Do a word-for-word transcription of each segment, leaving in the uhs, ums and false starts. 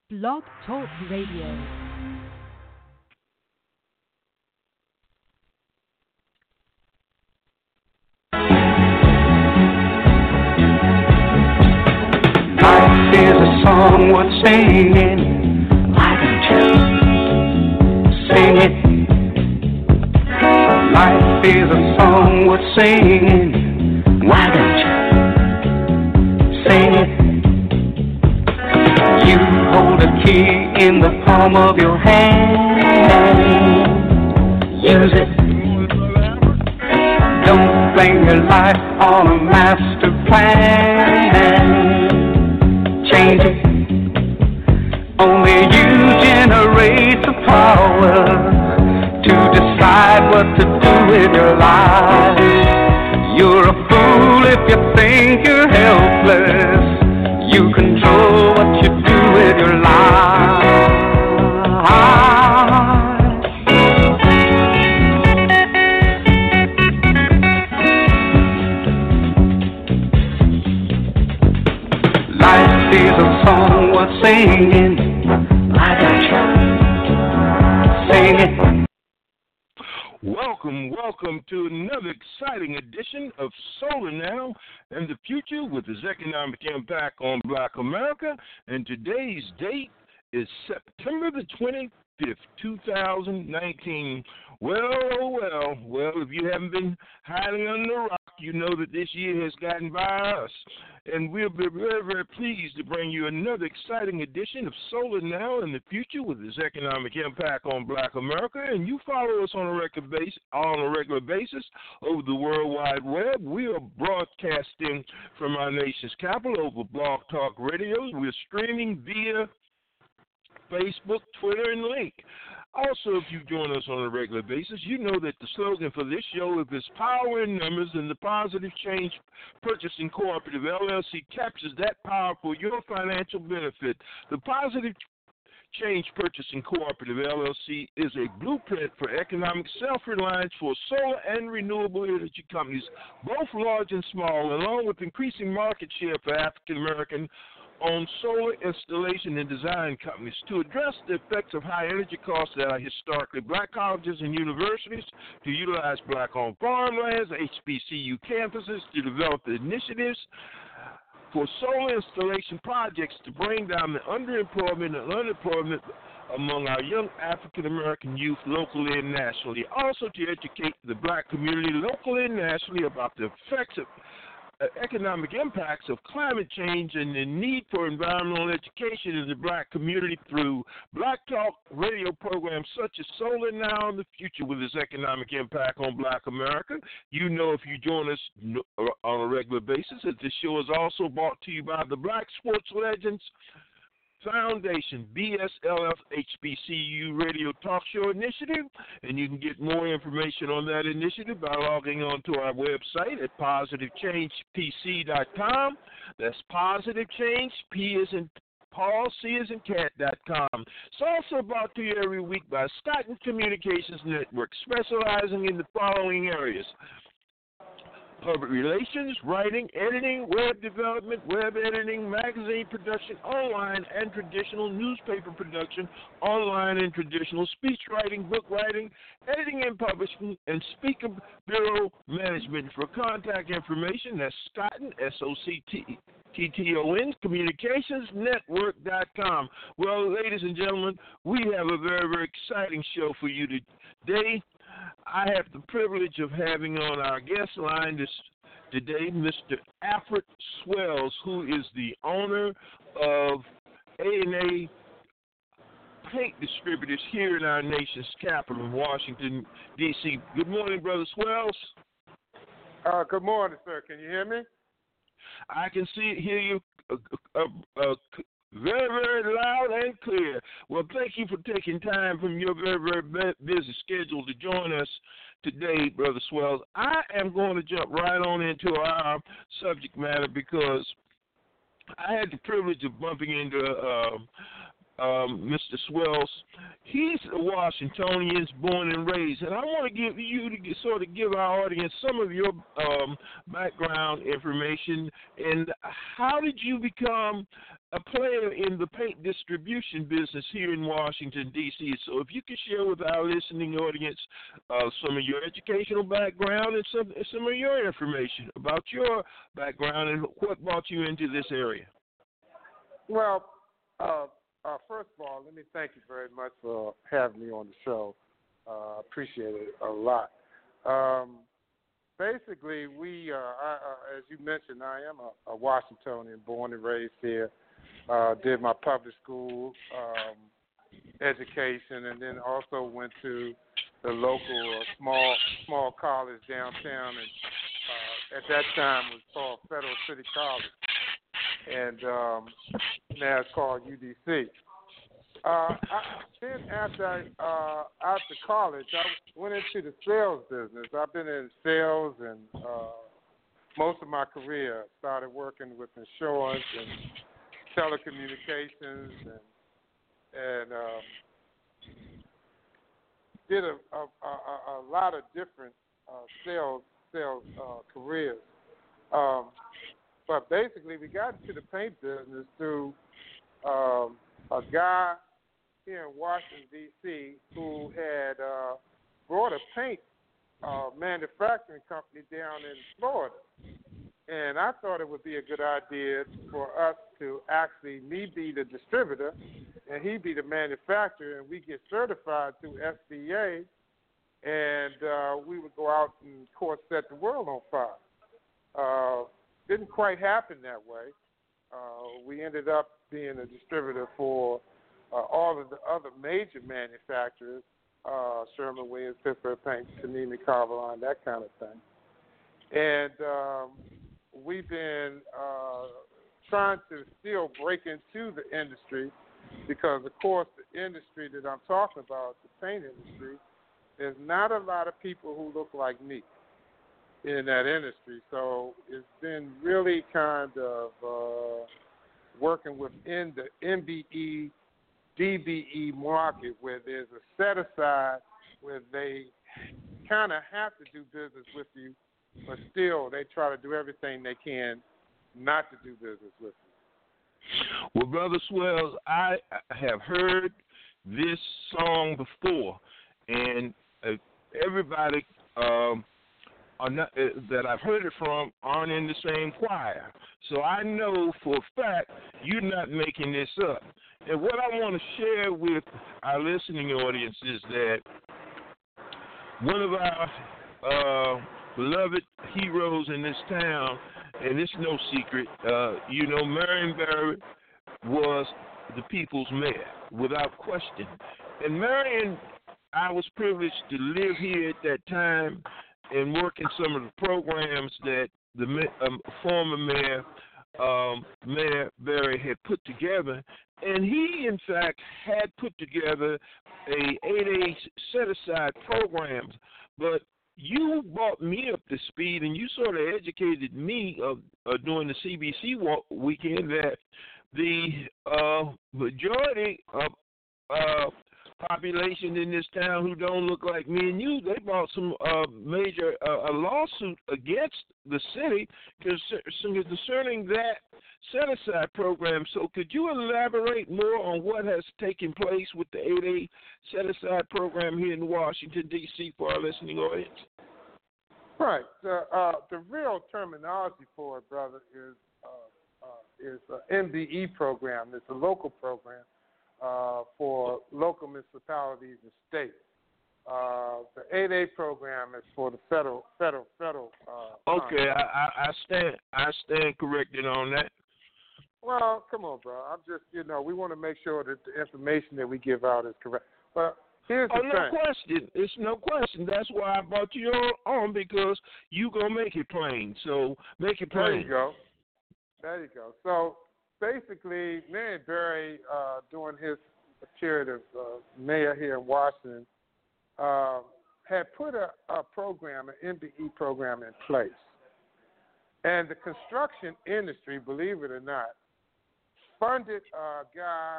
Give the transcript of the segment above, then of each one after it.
Blog Talk Radio. Life is a song worth singing. Why don't you sing it? Life is a song worth singing. Why don't you sing it? You hold a key in the palm of your hand. Use it. Don't blame your life on a master plan. Change it. Only you generate the power to decide what to do with your life. You're a fool if you think you're helpless. You control what you do with your life. Life is a song worth singing. Why don't you sing it? Welcome, welcome to another exciting edition of Solar Now and the Future with its economic impact on Black America. And today's date is September the twenty-fifth, two thousand nineteen. Well, oh well, well, if you haven't been hiding under the rock, you know that this year has gotten by us. And we'll be very, very pleased to bring you another exciting edition of Solar Now and the Future with its economic impact on Black America. And you follow us on a regular basis, on a regular basis over the World Wide Web. We are broadcasting from our nation's capital over Blog Talk Radio. We're streaming via Facebook, Twitter, and Link. Also, if you join us on a regular basis, you know that the slogan for this show is Power in Numbers, and the Positive Change Purchasing Cooperative, L L C, captures that power for your financial benefit. The Positive Change Purchasing Cooperative, L L C, is a blueprint for economic self-reliance for solar and renewable energy companies, both large and small, along with increasing market share for African-American on solar installation and design companies to address the effects of high energy costs that are historically black colleges and universities, to utilize black-owned farmlands, H B C U campuses, to develop the initiatives for solar installation projects to bring down the underemployment and unemployment among our young African-American youth locally and nationally. Also to educate the black community locally and nationally about the effects of Uh, economic impacts of climate change and the need for environmental education in the black community through Black Talk radio programs such as Solar Now and the Future with its economic impact on Black America. You know, if you join us on a regular basis, that this show is also brought to you by the Black Sports Legends Foundation, B S L F H B C U Radio Talk Show Initiative, and you can get more information on that initiative by logging on to our website at positive change p c dot com. That's Positive Change, P as in Paul, C as in cat dot com. It's also brought to you every week by Stockton Communications Network, specializing in the following areas: public relations, writing, editing, web development, web editing, magazine production, online and traditional newspaper production, online and traditional speech writing, book writing, editing and publishing, and speaker bureau management. For contact information, that's Scotton, S O C T T T O N, communications network dot com. Well, ladies and gentlemen, we have a very, very exciting show for you today. I have the privilege of having on our guest line this today Mister Alfred Swells, who is the owner of A and A Paint Distributors here in our nation's capital, in Washington, D C Good morning, Brother Swells. Uh, good morning, sir. Can you hear me? I can see hear you uh, uh, uh, very, very loud and clear. Well, thank you for taking time from your very, very busy schedule to join us today, Brother Swells. I am going to jump right on into our subject matter because I had the privilege of bumping into uh, um, Mister Swells, he's a Washingtonian, born and raised, and I want to give you to get, sort of give our audience some of your um, background information and how did you become a player in the paint distribution business here in Washington, D C. So if you could share with our listening audience uh, some of your educational background and some, some of your information about your background and what brought you into this area. Well, uh, uh, first of all, let me thank you very much for having me on the show. Uh, appreciate it a lot. Um, basically, we, uh, I, uh, as you mentioned, I am a, a Washingtonian, born and raised here. Uh, did my public school um, education, and then also went to the local uh, small small college downtown, and uh, at that time it was called Federal City College, and um, now it's called U D C. Uh, I, then after I, uh, after college, I went into the sales business. I've been in sales and uh, most of my career. Started working with insurance and telecommunications, and and um, did a, a, a, a lot of different uh, sales sales uh, careers. Um, but basically, we got into the paint business through um, a guy here in Washington, D C, who had uh, brought a paint uh, manufacturing company down in Florida. And I thought it would be a good idea for us to actually, me be the distributor and he be the manufacturer, and we get certified through S B A, and uh, we would go out and, of course, set the world on fire. Uh, didn't quite happen that way. Uh, we ended up being a distributor for uh, all of the other major manufacturers, uh, Sherwin-Williams, Pittsburgh Paint, Kanemi, Carvalon, that kind of thing. And um, we've been uh, trying to still break into the industry because, of course, the industry that I'm talking about, the paint industry, there's not a lot of people who look like me in that industry. So it's been really kind of uh, working within the M B E, D B E market where there's a set-aside where they kind of have to do business with you, but still, they try to do everything they can not to do business with you. Well, Brother Swells, I have heard this song before, and uh, everybody um, are not, uh, that I've heard it from aren't in the same choir. So I know for a fact you're not making this up. And what I want to share with our listening audience is that one of our uh, beloved heroes in this town, and it's no secret, uh, you know, Marion Barry was the people's mayor, without question. And Marion, I was privileged to live here at that time and work in some of the programs that the um, former mayor, um, Mayor Barry, had put together. And he, in fact, had put together a eight A set-aside program, but you brought me up to speed, and you sort of educated me of uh, during the C B C walk weekend that the uh, majority of uh, population in this town who don't look like me and you, they brought some uh, major uh, a lawsuit against the city concerning that set-aside program. So could you elaborate more on what has taken place with the eight A set-aside program here in Washington, D C for our listening audience? Right. The, uh, the real terminology for it, brother, is uh, uh, is an M B E program. It's a local program uh, for local municipalities and states. Uh, the eight A program is for the federal, federal, federal. Uh, okay, I, I, I stand, I stand corrected on that. Well, come on, bro. I'm just, you know, we want to make sure that the information that we give out is correct. But here's the oh, thing. no question. It's no question. That's why I brought you on, because you going to make it plain. So make it plain. There you go. There you go. So basically, Marion Barry, uh, during his period of uh, mayor here in Washington, uh, had put a, a program, an M B E program in place. And the construction industry, believe it or not, funded a guy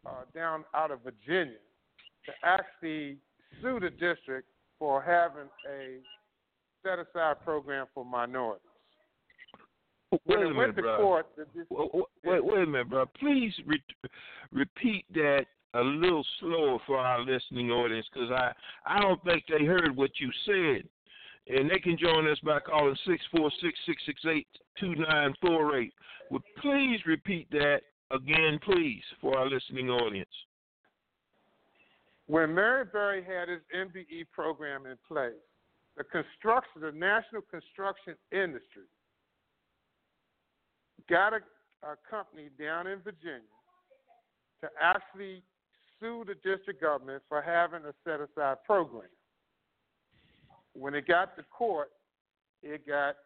uh, down out of Virginia to actually sue the district for having a set-aside program for minorities. Wait When a it minute, went to bro. court, the dis- Wait, wait, wait a minute, bro. Please re- repeat that a little slower for our listening audience, because I, I don't think they heard what you said. And they can join us by calling six four six, six six eight, two nine four eight. Well, please repeat that again, please, for our listening audience. when Mary Berry had his M B E program in place, the construction, the national construction industry got a, a company down in Virginia to actually sue the district government for having a set-aside program. When it got to court, it got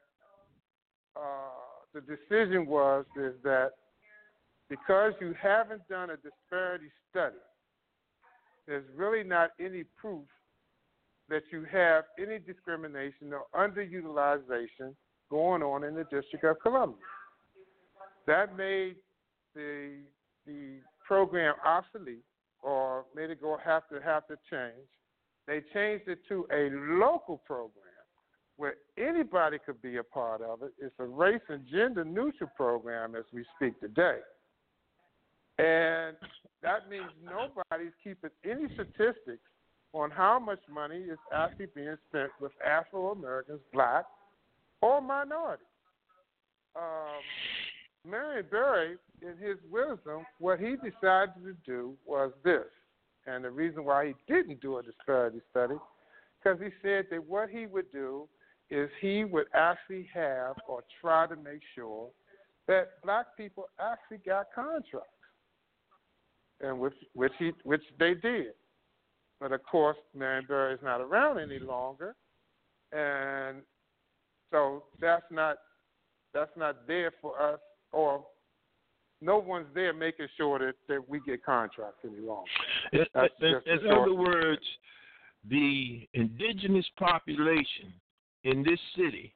uh, the decision was is that because you haven't done a disparity study, there's really not any proof that you have any discrimination or underutilization going on in the District of Columbia. That made the the program obsolete, or made it go have to have to change. They changed it to a local program where anybody could be a part of it. It's a race and gender neutral program as we speak today. And that means nobody's keeping any statistics on how much money is actually being spent with Afro-Americans, black, or minorities. Um, Marion Berry, in his wisdom, what he decided to do was this. And the reason why he didn't do a disparity study, because he said that what he would do is he would actually have or try to make sure that black people actually got contracts, and which which he which they did. But of course, Marion Berry is not around any longer, and so that's not that's not there for us, or no one's there making sure that, that we get contracts any longer. In, in, in short. other words, the indigenous population in this city,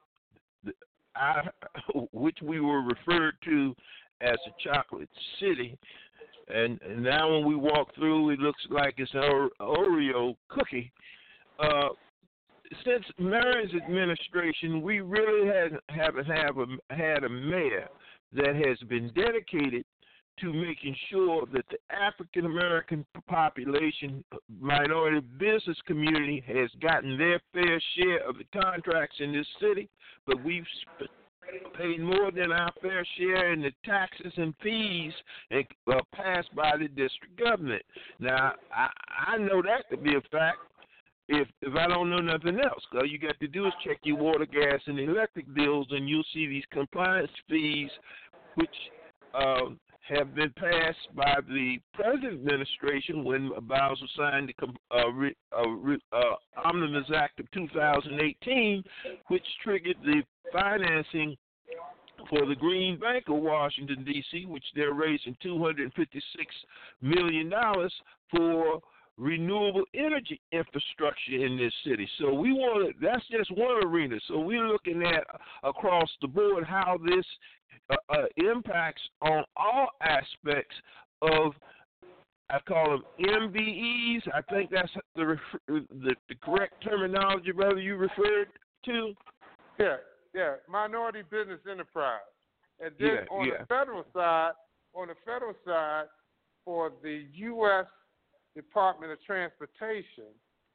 I, which we were referred to as a chocolate city, and, and now when we walk through, it looks like it's an Oreo cookie. Uh, since Mary's administration, we really hadn't, haven't have a, had a mayor that has been dedicated to making sure that the African American population, minority business community has gotten their fair share of the contracts in this city, but we've paid more than our fair share in the taxes and fees and, uh, passed by the district government. Now, I, I know that to be a fact. If if I don't know nothing else, all you got to do is check your water, gas, and electric bills, and you'll see these compliance fees, which uh, have been passed by the present administration when Bowser signed the uh, re, uh, re, uh, Omnibus Act of two thousand eighteen, which triggered the financing for the Green Bank of Washington, D C, which they're raising two hundred fifty-six million dollars for renewable energy infrastructure in this city. So we want to, that's just one arena. So we're looking at across the board how this uh, uh, impacts on all aspects of, I call them M B Es. I think that's the the, the correct terminology, brother, you referred to. Yeah, yeah, minority business enterprise. And then yeah, on yeah. the federal side, on the federal side, for the U S Department of Transportation,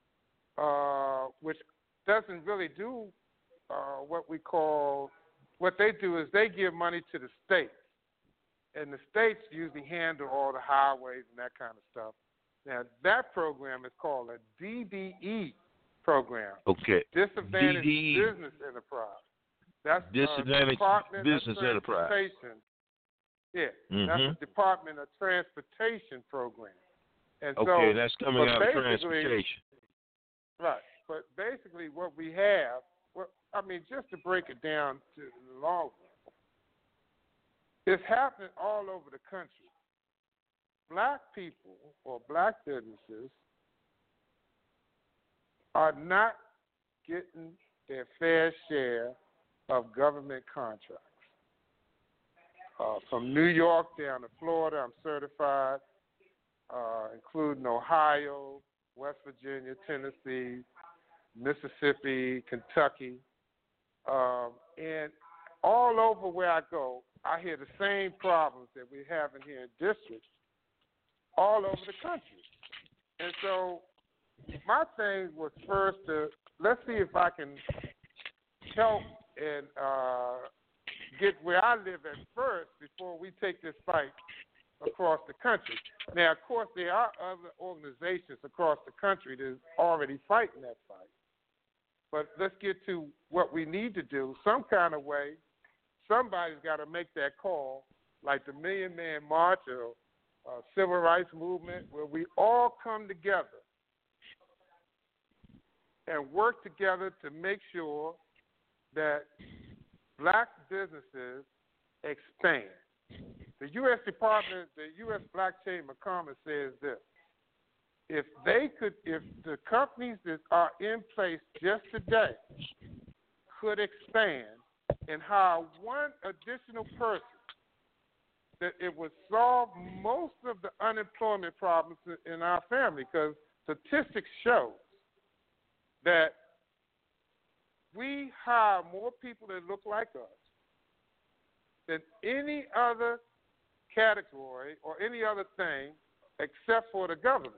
uh, which doesn't really do uh, what we call, what they do is they give money to the states. And the states usually handle all the highways and that kind of stuff. Now, that program is called a D B E program. Okay. Disadvantaged D D E. Business Enterprise. That's Disadvantaged uh, Department Business of Enterprise. Transportation. Yeah, Mm-hmm. that's the Department of Transportation program. And okay, so, that's coming out of basically- transportation. Right. But basically what we have, well, I mean, just to break it down to the long run, it's happening all over the country. Black people or black businesses are not getting their fair share of government contracts. Uh, from New York down to Florida, I'm certified. uh, including Ohio, West Virginia, Tennessee, Mississippi, Kentucky, um, and all over where I go, I hear the same problems that we're having here in districts all over the country. And so my thing was first to, let's see if I can help and uh, get where I live at first before we take this fight across the country. Now, of course, there are other organizations across the country that's already fighting that fight. But let's get to what we need to do. Some kind of way, somebody's got to make that call, like the Million Man March or uh, Civil Rights Movement, where we all come together and work together to make sure that black businesses expand. The U S Department, the U S Black Chamber of Commerce says this: if they could, if the companies that are in place just today could expand and hire one additional person, that it would solve most of the unemployment problems in our family, because statistics show that we hire more people that look like us than any other category or any other thing except for the government.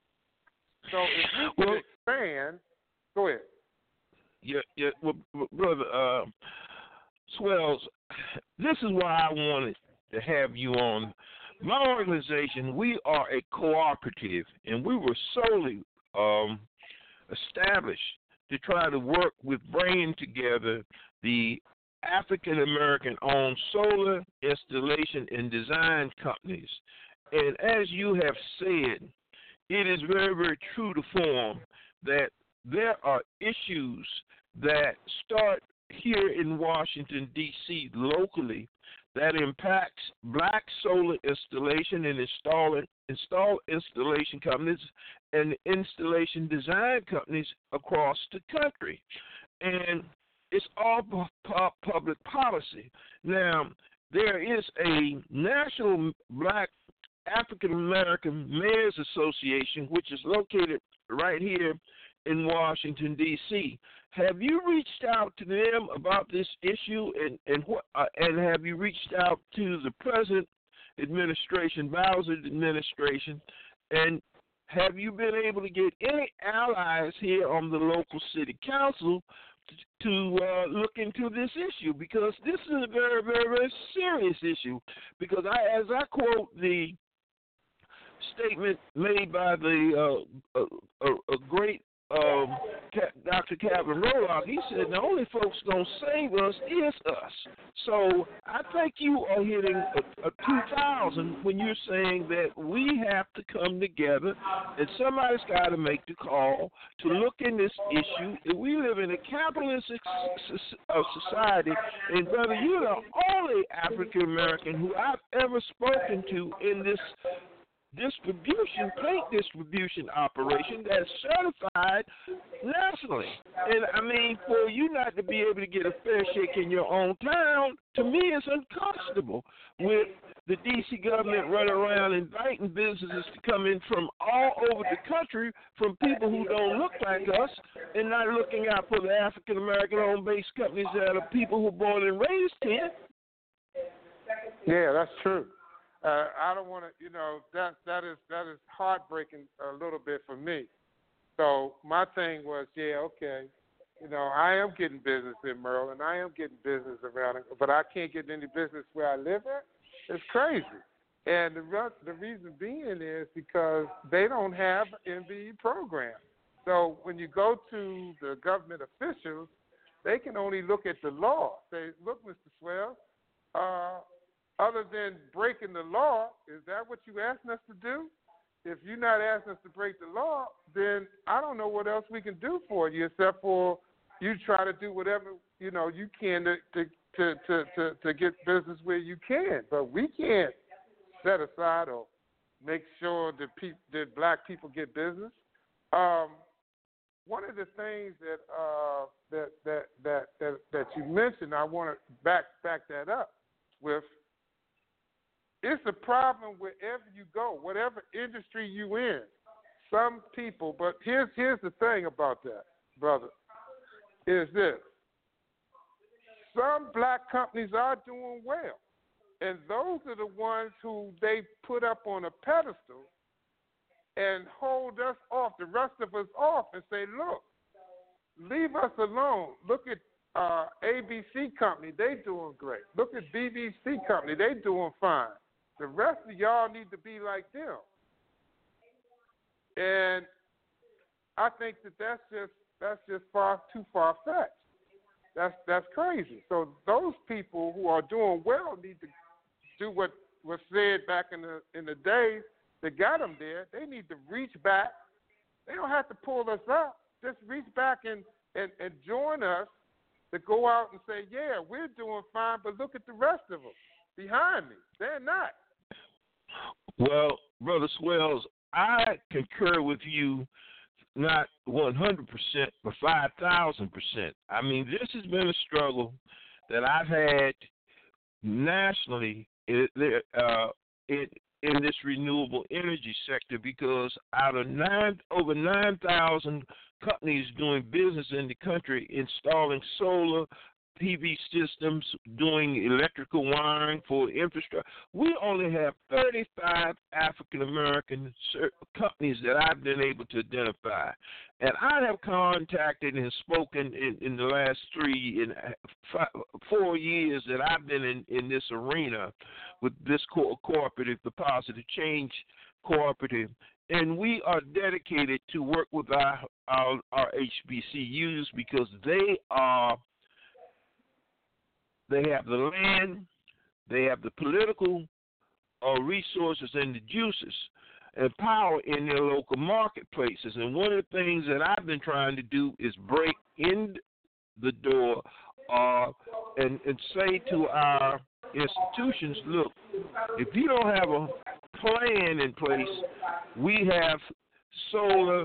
So if we can well, expand, go ahead. Yeah, yeah, well, brother uh, Swells, this is why I wanted to have you on. My organization, we are a cooperative, and we were solely um, established to try to work with bringing together the African American owned solar installation and design companies. And as you have said, it is very, very true to form that there are issues that start here in Washington, D C locally that impacts black solar installation and install, install installation companies and installation design companies across the country. And it's all pu- public policy. Now, there is a National Black African American Mayors Association, which is located right here in Washington, D C Have you reached out to them about this issue, and and what? Uh, and have you reached out to the present administration, Bowser administration, and have you been able to get any allies here on the local city council to uh, look into this issue? Because this is a very, very, very serious issue. Because I, as I quote the statement made by the uh, a, a, a great um, Doctor Calvin Roloff, he said the only folks going to save us is us. So I think you are hitting a, a two thousand when you're saying that we have to come together and somebody's got to make the call to look in this issue. We live in a capitalist society, and brother, you're the only African American who I've ever spoken to in this distribution, paint distribution operation that's certified nationally. And I mean, for you not to be able to get a fair shake in your own town, to me, is unconscionable. With the D C government running around inviting businesses to come in from all over the country, from people who don't look like us, and not looking out for the African American owned based companies that are people who are born and raised here. Yeah, that's true. Uh, I don't want to, you know, that that is that is heartbreaking a little bit for me. So my thing was, yeah, okay, you know, I am getting business in Maryland, I am getting business around it, but I can't get any business where I live at. It's crazy. And the re- the reason being is because they don't have an M B E program. So when you go to the government officials, they can only look at the law. Say, look, Mister Swell, uh, other than breaking the law, is that what you asking us to do? If you're not asking us to break the law, then I don't know what else we can do for you except for you try to do whatever, you know, you can to to to to, to, to get business where you can. But we can't set aside or make sure that pe- that black people get business. Um, one of the things that uh, that, that that that that you mentioned, I want to back back that up with. it's a problem wherever you go, whatever industry you in. Some people, but here's here's the thing about that, brother, is this. Some black companies are doing well, and those are the ones who they put up on a pedestal and hold us off, the rest of us off, and say, look, leave us alone. Look at uh, A B C Company, they doing great. Look at B B C Company, they doing fine. The rest of y'all need to be like them. And I think that that's just that's just far too far fetched. That's that's crazy. So those people who are doing well need to do what was said back in the in the days that got them there. They need to reach back. They don't have to pull us up. Just reach back and, and, and join us to go out and say, yeah, we're doing fine, but look at the rest of them behind me. They're not. Well, Brother Swells, I concur with you, not one hundred percent, but five thousand percent. I mean, this has been a struggle that I've had nationally in, uh, in, in this renewable energy sector, because out of nine, over nine thousand companies doing business in the country installing solar P V systems, doing electrical wiring for infrastructure, we only have thirty-five African American companies that I've been able to identify. And I have contacted and spoken in, in the last three and five, four years that I've been in, in this arena with this co- cooperative, the Positive Change Cooperative. And we are dedicated to work with our, our, our H B C Us because they are They have the land, they have the political uh, resources and the juices and power in their local marketplaces. And one of the things that I've been trying to do is break in the door uh, and, and say to our institutions, look, if you don't have a plan in place, we have solar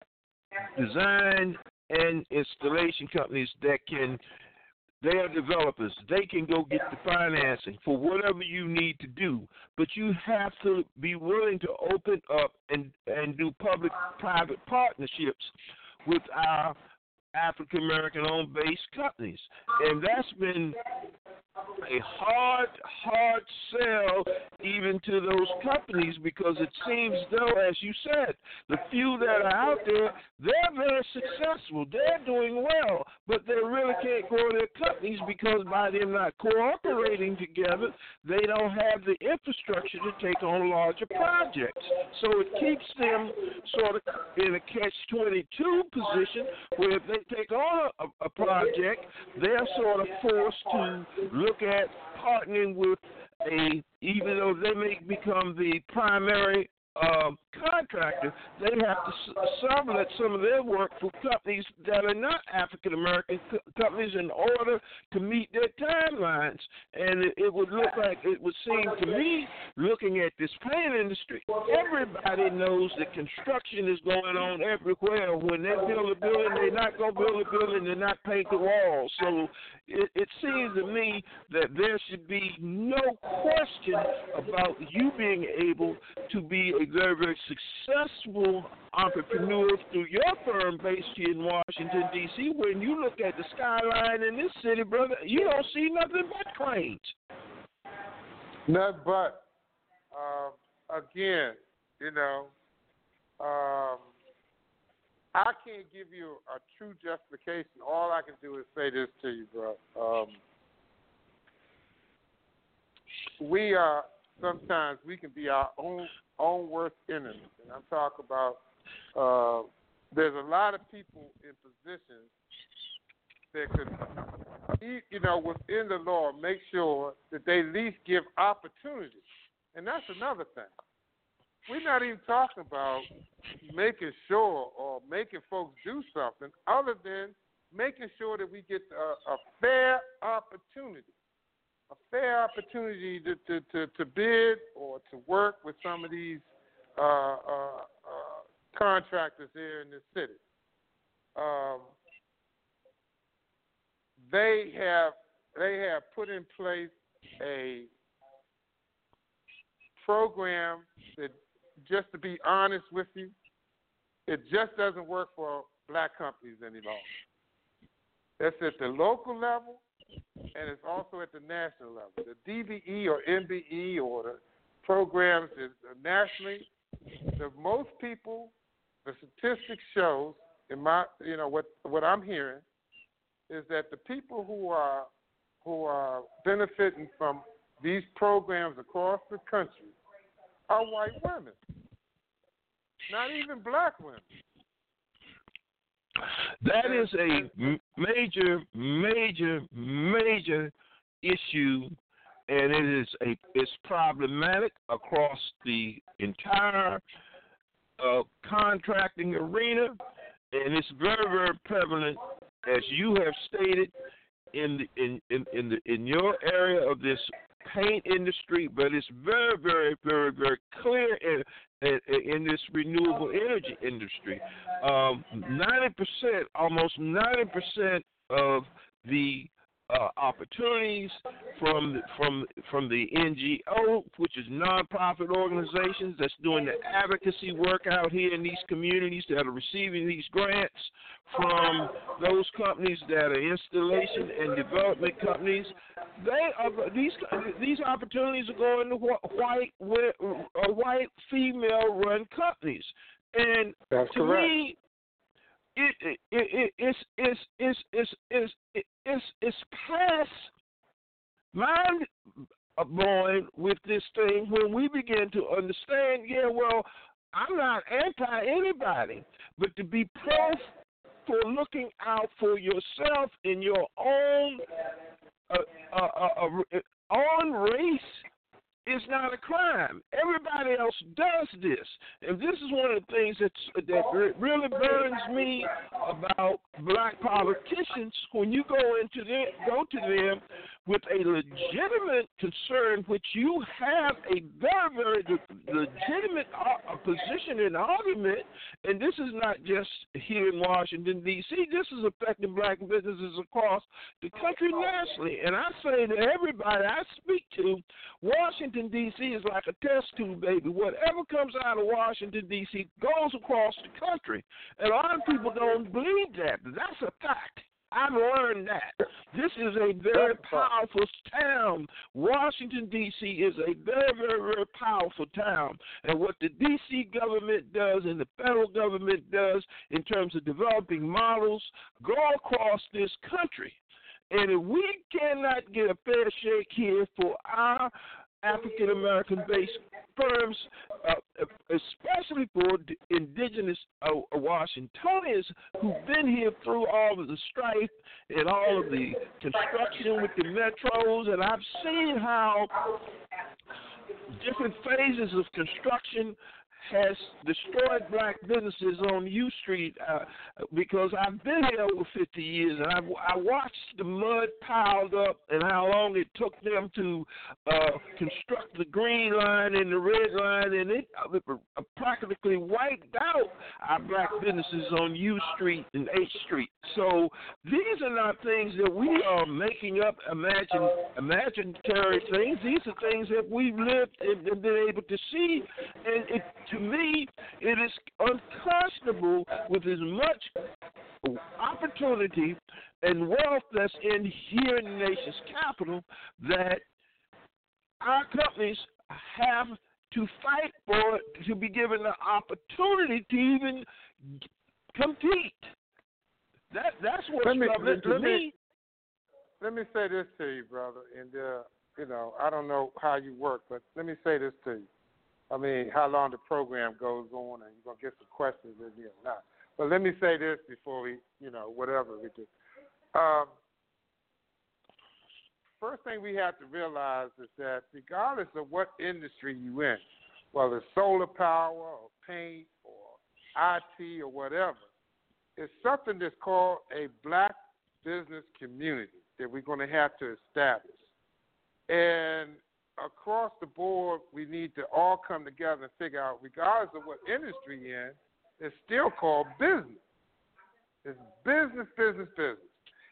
design and installation companies that can They are developers. They can go get the financing for whatever you need to do. But you have to be willing to open up and, and do public-private partnerships with our African-American-owned based companies. And that's been a hard, hard sell even to those companies, because it seems though, as you said, the few that are out there, they're very successful. They're doing well, but they really can't grow their companies because by them not cooperating together, they don't have the infrastructure to take on larger projects. So it keeps them sort of in a catch twenty-two position where if they take on a, a project, they're sort of forced to look at partnering with a, even though they may become the primary uh, contractor, they have to sublet some of their work for companies that are not African American co- companies in order to meet their timelines. And it, it would look like, it would seem to me, looking at this paint industry, everybody knows that construction is going on everywhere. When they build a building, they're not going to build a building, they're not paint the walls. So it, it seems to me that there should be no question about you being able to be a very, very successful entrepreneur through your firm based here in Washington, D C When you look at the skyline in this city, brother, you don't see nothing but cranes. Nothing but, um, again, you know, um, I can't give you a true justification. All I can do is say this to you, bro. Um, we are, sometimes we can be our own own worst enemy. And I'm talking about uh, there's a lot of people in positions that could, you know, within the law, make sure that they at least give opportunity. And that's another thing. We're not even talking about making sure or making folks do something other than making sure that we get a, a fair opportunity. A fair opportunity to, to, to, to bid or to work with some of these uh, uh, uh, contractors here in this city. Um, they have they have put in place a program that, just to be honest with you, it just doesn't work for black companies any longer. That's at the local level, and it's also at the national level. The D B E or N B E or the programs is nationally. The most people, the statistics shows, in my, you know, what what I'm hearing, is that the people who are who are benefiting from these programs across the country are white women, not even black women. That is a major, major, major issue, and it is a it's problematic across the entire uh, contracting arena, and it's very, very prevalent, as you have stated, in the in in in, the, in your area of this paint industry, but it's very, very, very, very clear in, in, in this renewable energy industry. Um, ninety percent, almost ninety percent of the uh, opportunities from from from the N G O, which is nonprofit organizations that's doing the advocacy work out here in these communities that are receiving these grants, from those companies that are installation and development companies. They are these these opportunities are going to white uh, white female run companies, and That's to correct. me, it, it, it, it's it's it's it's it's it's it's past mind blowing with this thing when we begin to understand. Yeah, well, I'm not anti anybody, but to be pro for looking out for yourself in your own uh, uh, uh, uh, own race is not a crime. Everybody else does this, and this is one of the things that's, that really burns me about black politicians. When you go into them, go to them with a legitimate concern, which you have a very, very legitimate uh, position and argument, and this is not just here in Washington, D C, this is affecting black businesses across the country nationally. And I say to everybody I speak to, Washington, D C is like a test tube, baby. Whatever comes out of Washington, D C goes across the country. And a lot of people don't believe that, but that's a fact. I've learned that. This is a very powerful town. Washington, D C is a very, very, very powerful town. And what the D C government does and the federal government does in terms of developing models go across this country. And if we cannot get a fair shake here for our African-American based firms, uh, especially for indigenous uh, Washingtonians who've been here through all of the strife and all of the construction with the metros, and I've seen how different phases of construction has destroyed black businesses on U Street uh, because I've been here over fifty years, and I've, I watched the mud piled up and how long it took them to uh, construct the green line and the red line, and it uh, practically wiped out our black businesses on U Street and H Street. So these are not things that we are making up, imagine, imaginary things. These are things that we've lived and, and been able to see, and it, to me, it is unconscionable with as much opportunity and wealth that's in here in the nation's capital that our companies have to fight for it, to be given the opportunity to even compete. That that's what's let me, troubling to let me. me. Let me say this to you, brother, and uh, you know, I don't know how you work, but let me say this to you. I mean, how long the program goes on, and you're going to get some questions in here or not. But let me say this before we, you know, whatever we do. Um, first thing we have to realize is that regardless of what industry you're in, whether it's solar power or paint or I T or whatever, it's something that's called a black business community that we're going to have to establish. And across the board, we need to all come together and figure out, regardless of what industry you're in, it's still called business. It's business, business, business.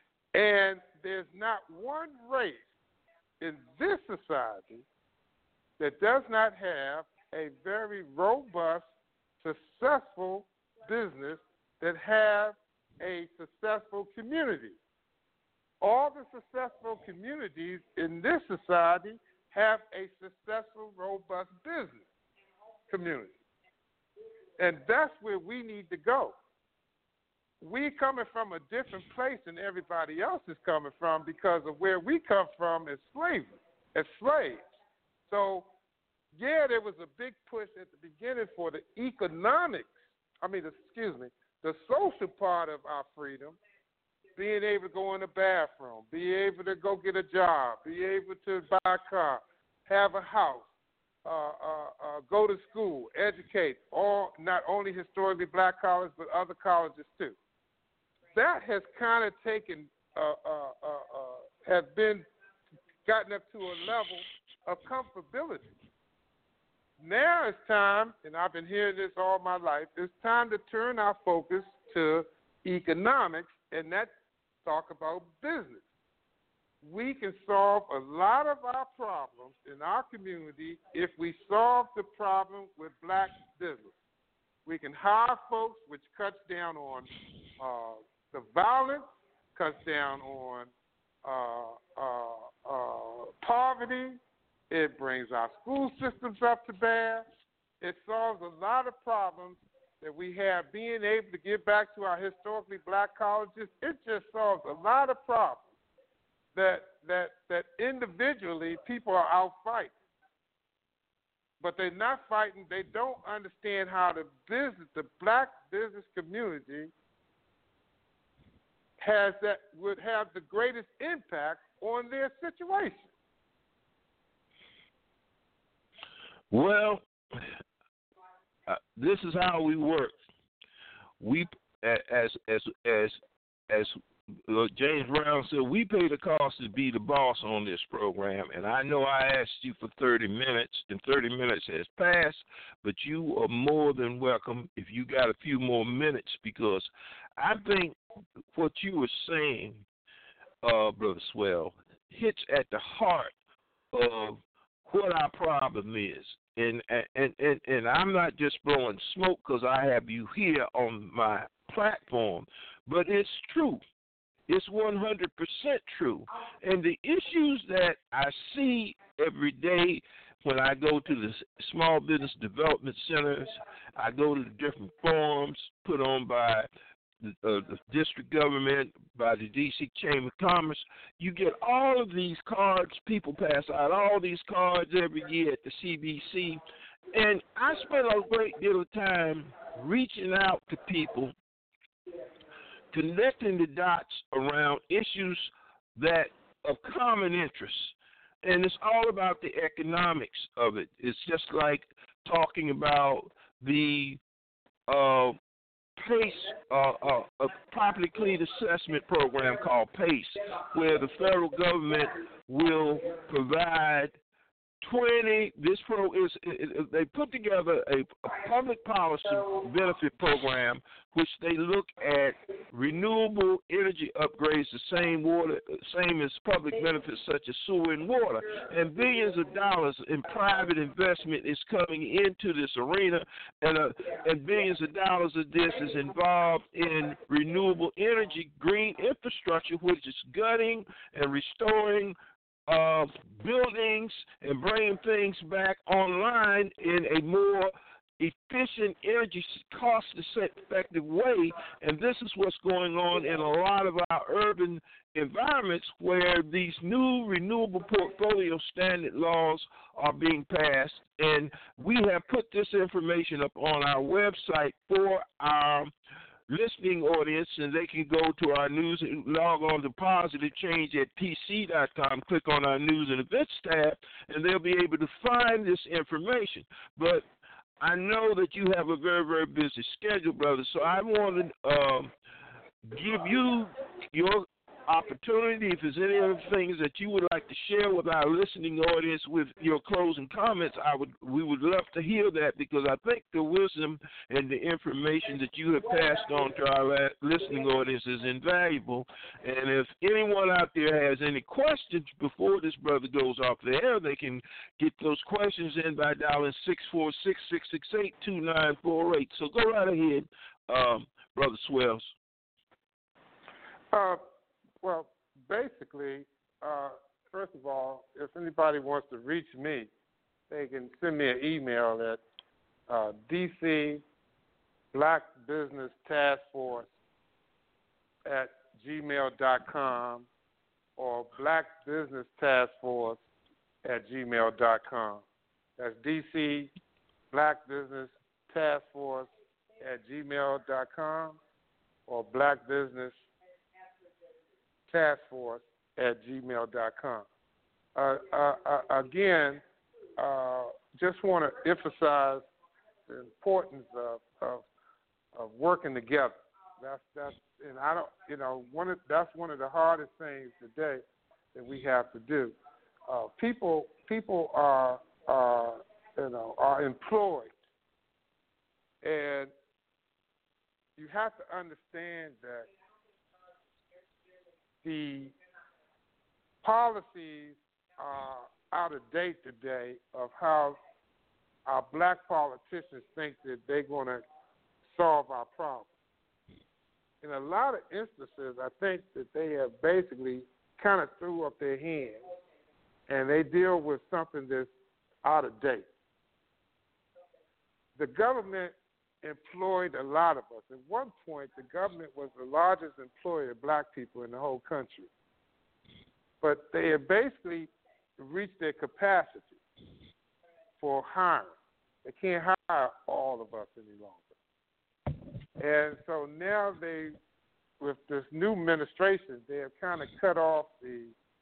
And there's not one race in this society that does not have a very robust, successful business that have a successful community. All the successful communities in this society have a successful, robust business community. And that's where we need to go. We coming from a different place than everybody else is coming from because of where we come from as slavery, as slaves. So, yeah, there was a big push at the beginning for the economics, I mean, excuse me, the social part of our freedom, being able to go in the bathroom, be able to go get a job, be able to buy a car, have a house, uh, uh, uh, go to school, educate, all not only historically black colleges, but other colleges too. That has kind of taken, uh, uh, uh, uh, has been gotten up to a level of comfortability. Now it's time, and I've been hearing this all my life, it's time to turn our focus to economics and not talk about business. We can solve a lot of our problems in our community if we solve the problem with black business. We can hire folks, which cuts down on uh, the violence, cuts down on uh, uh, uh, poverty. It brings our school systems up to bear. It solves a lot of problems that we have. Being able to give back to our historically black colleges, it just solves a lot of problems that that that individually people are out fighting. But they're not fighting. They don't understand how the business, the black business community, has that would have the greatest impact on their situation. Well, uh, this is how we work. We, as as as as uh, James Brown said, we pay the cost to be the boss on this program. And I know I asked you for thirty minutes, and thirty minutes has passed, but you are more than welcome if you got a few more minutes, because I think what you were saying, uh, Brother Swell, hits at the heart of what our problem is. And and, and, and I'm not just blowing smoke because I have you here on my platform, but it's true. It's one hundred percent true. And the issues that I see every day when I go to the small business development centers, I go to the different forums put on by The, uh, the district government, by the D C Chamber of Commerce, you get all of these cards. People pass out all these cards every year at the C B C. And I spend a great deal of time reaching out to people, connecting the dots around issues that of common interest. And it's all about the economics of it. It's just like talking about the uh, PACE, uh, uh, a property clean assessment program called PACE, where the federal government will provide twenty. This pro is it, they put together a, a public policy benefit program, which they look at renewable energy upgrades, the same water, same as public benefits such as sewer and water, and billions of dollars in private investment is coming into this arena, and uh, and billions of dollars of this is involved in renewable energy, green infrastructure, which is gutting and restoring Uh, buildings and bringing things back online in a more efficient, energy cost-effective way. And this is what's going on in a lot of our urban environments where these new renewable portfolio standard laws are being passed. And we have put this information up on our website for our listening audience, and they can go to our news and log on to positive change at p c dot com, click on our news and events tab, and they'll be able to find this information. But I know that you have a very, very busy schedule, brother, so I want to um, give you your opportunity. If there's any other things that you would like to share with our listening audience with your closing comments, I would we would love to hear that, because I think the wisdom and the information that you have passed on to our la- listening audience is invaluable. And if anyone out there has any questions before this brother goes off the air, they can get those questions in by dialing six four six, six six eight, two nine four eight. So go right ahead, um, Brother Swells. Uh, well, basically, uh, first of all, if anybody wants to reach me, they can send me an email at uh, D C Black Business Task Force at gmail dot com or Black Business Task Force at gmail dot com. That's D C Black Business Task Force at gmail dot com or Black Business Task Force at gmail dot com. Uh, uh, uh, again, uh, just want to emphasize the importance of, of of working together. That's that's and I don't you know one of that's one of the hardest things today that we have to do. Uh, people people are are you know are employed, and you have to understand that the policies are out of date today of how our black politicians think that they're going to solve our problems. In a lot of instances, I think that they have basically kind of threw up their hands and they deal with something that's out of date. The government employed a lot of us. At one point, the government was the largest employer of black people in the whole country. But they have basically reached their capacity for hiring. They can't hire all of us any longer. And so now they, with this new administration, they have kind of cut off the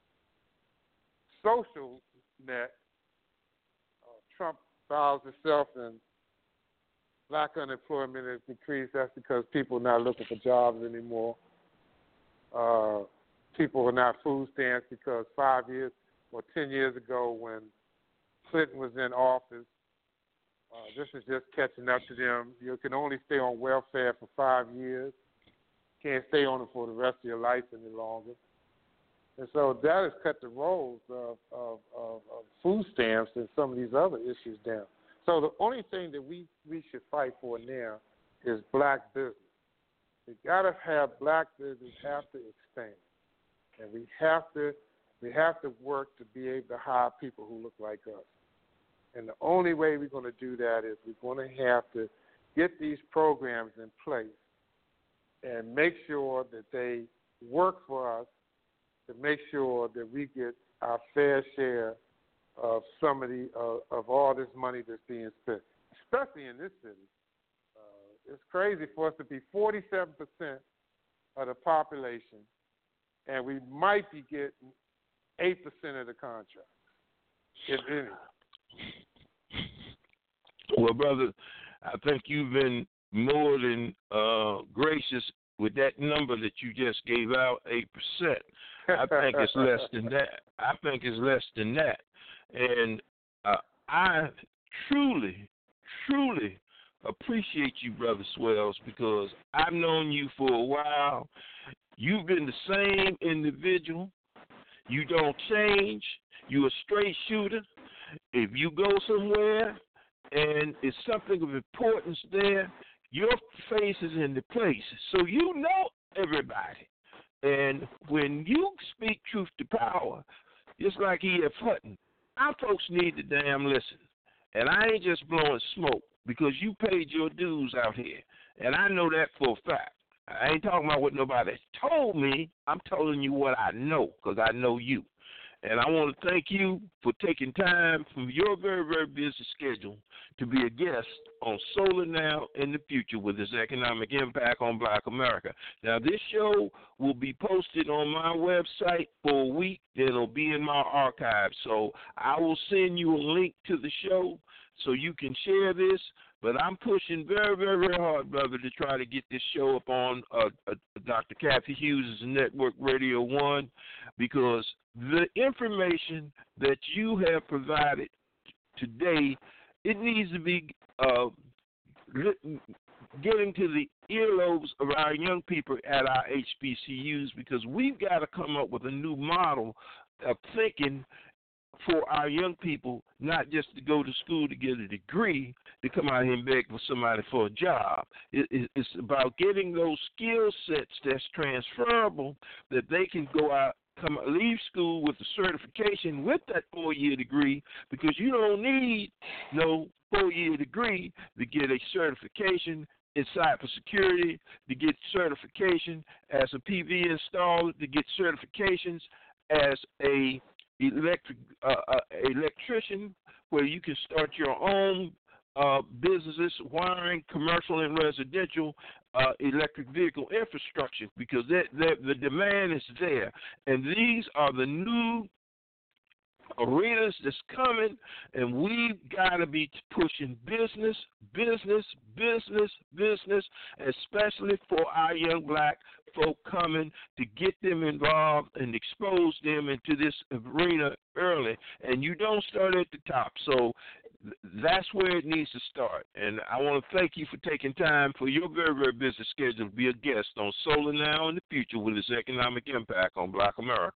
social net. Uh, Trump files itself and black unemployment has decreased. That's because people are not looking for jobs anymore. Uh, people are not food stamps because five years or ten years ago when Clinton was in office, uh, this is just catching up to them. You can only stay on welfare for five years. Can't stay on it for the rest of your life any longer. And so that has cut the rolls of, of, of, of food stamps and some of these other issues down. So the only thing that we, we should fight for now is black business. We got to have black business have to expand, and we have to we have to work to be able to hire people who look like us. And the only way we're going to do that is we're going to have to get these programs in place and make sure that they work for us, to make sure that we get our fair share of some of the uh, of all this money that's being spent, especially in this city. Uh, it's crazy for us to be forty-seven percent of the population, and we might be getting eight percent of the contract, if any. Well, brother, I think you've been more than uh, gracious with that number that you just gave out, eight percent. I think it's less than that. I think it's less than that. And uh, I truly, truly appreciate you, Brother Swells, because I've known you for a while. You've been the same individual. You don't change. You're a straight shooter. If you go somewhere and it's something of importance there, your face is in the place. So you know everybody. And when you speak truth to power, just like E F Hutton, our folks need to damn listen. And I ain't just blowing smoke because you paid your dues out here. And I know that for a fact. I ain't talking about what nobody told me. I'm telling you what I know because I know you. And I want to thank you for taking time from your very, very busy schedule to be a guest on Solar Now in the Future with its economic impact on Black America. Now, this show will be posted on my website for a week. Then it'll be in my archive. So I will send you a link to the show so you can share this. But I'm pushing very, very, very hard, brother, to try to get this show up on uh, uh, Doctor Kathy Hughes' Network Radio One, because the information that you have provided today, it needs to be uh, getting to the earlobes of our young people at our H B C Us, because we've got to come up with a new model of thinking for our young people, not just to go to school to get a degree, to come out here and beg for somebody for a job. It, it, it's about getting those skill sets that's transferable, that they can go out, come leave school with a certification with that four-year degree, because you don't need no four-year degree to get a certification in cybersecurity, to get certification as a P V installer, to get certifications as a electric uh, uh, electrician, where you can start your own uh, businesses, wiring, commercial and residential uh, electric vehicle infrastructure, because that, that, the demand is there. And these are the new arenas that's coming, and we've got to be pushing business, business, business, business, especially for our young black folk coming, to get them involved and expose them into this arena early. And you don't start at the top. So that's where it needs to start. And I want to thank you for taking time for your very, very busy schedule to be a guest on Solar Now and the Future with its economic impact on Black America.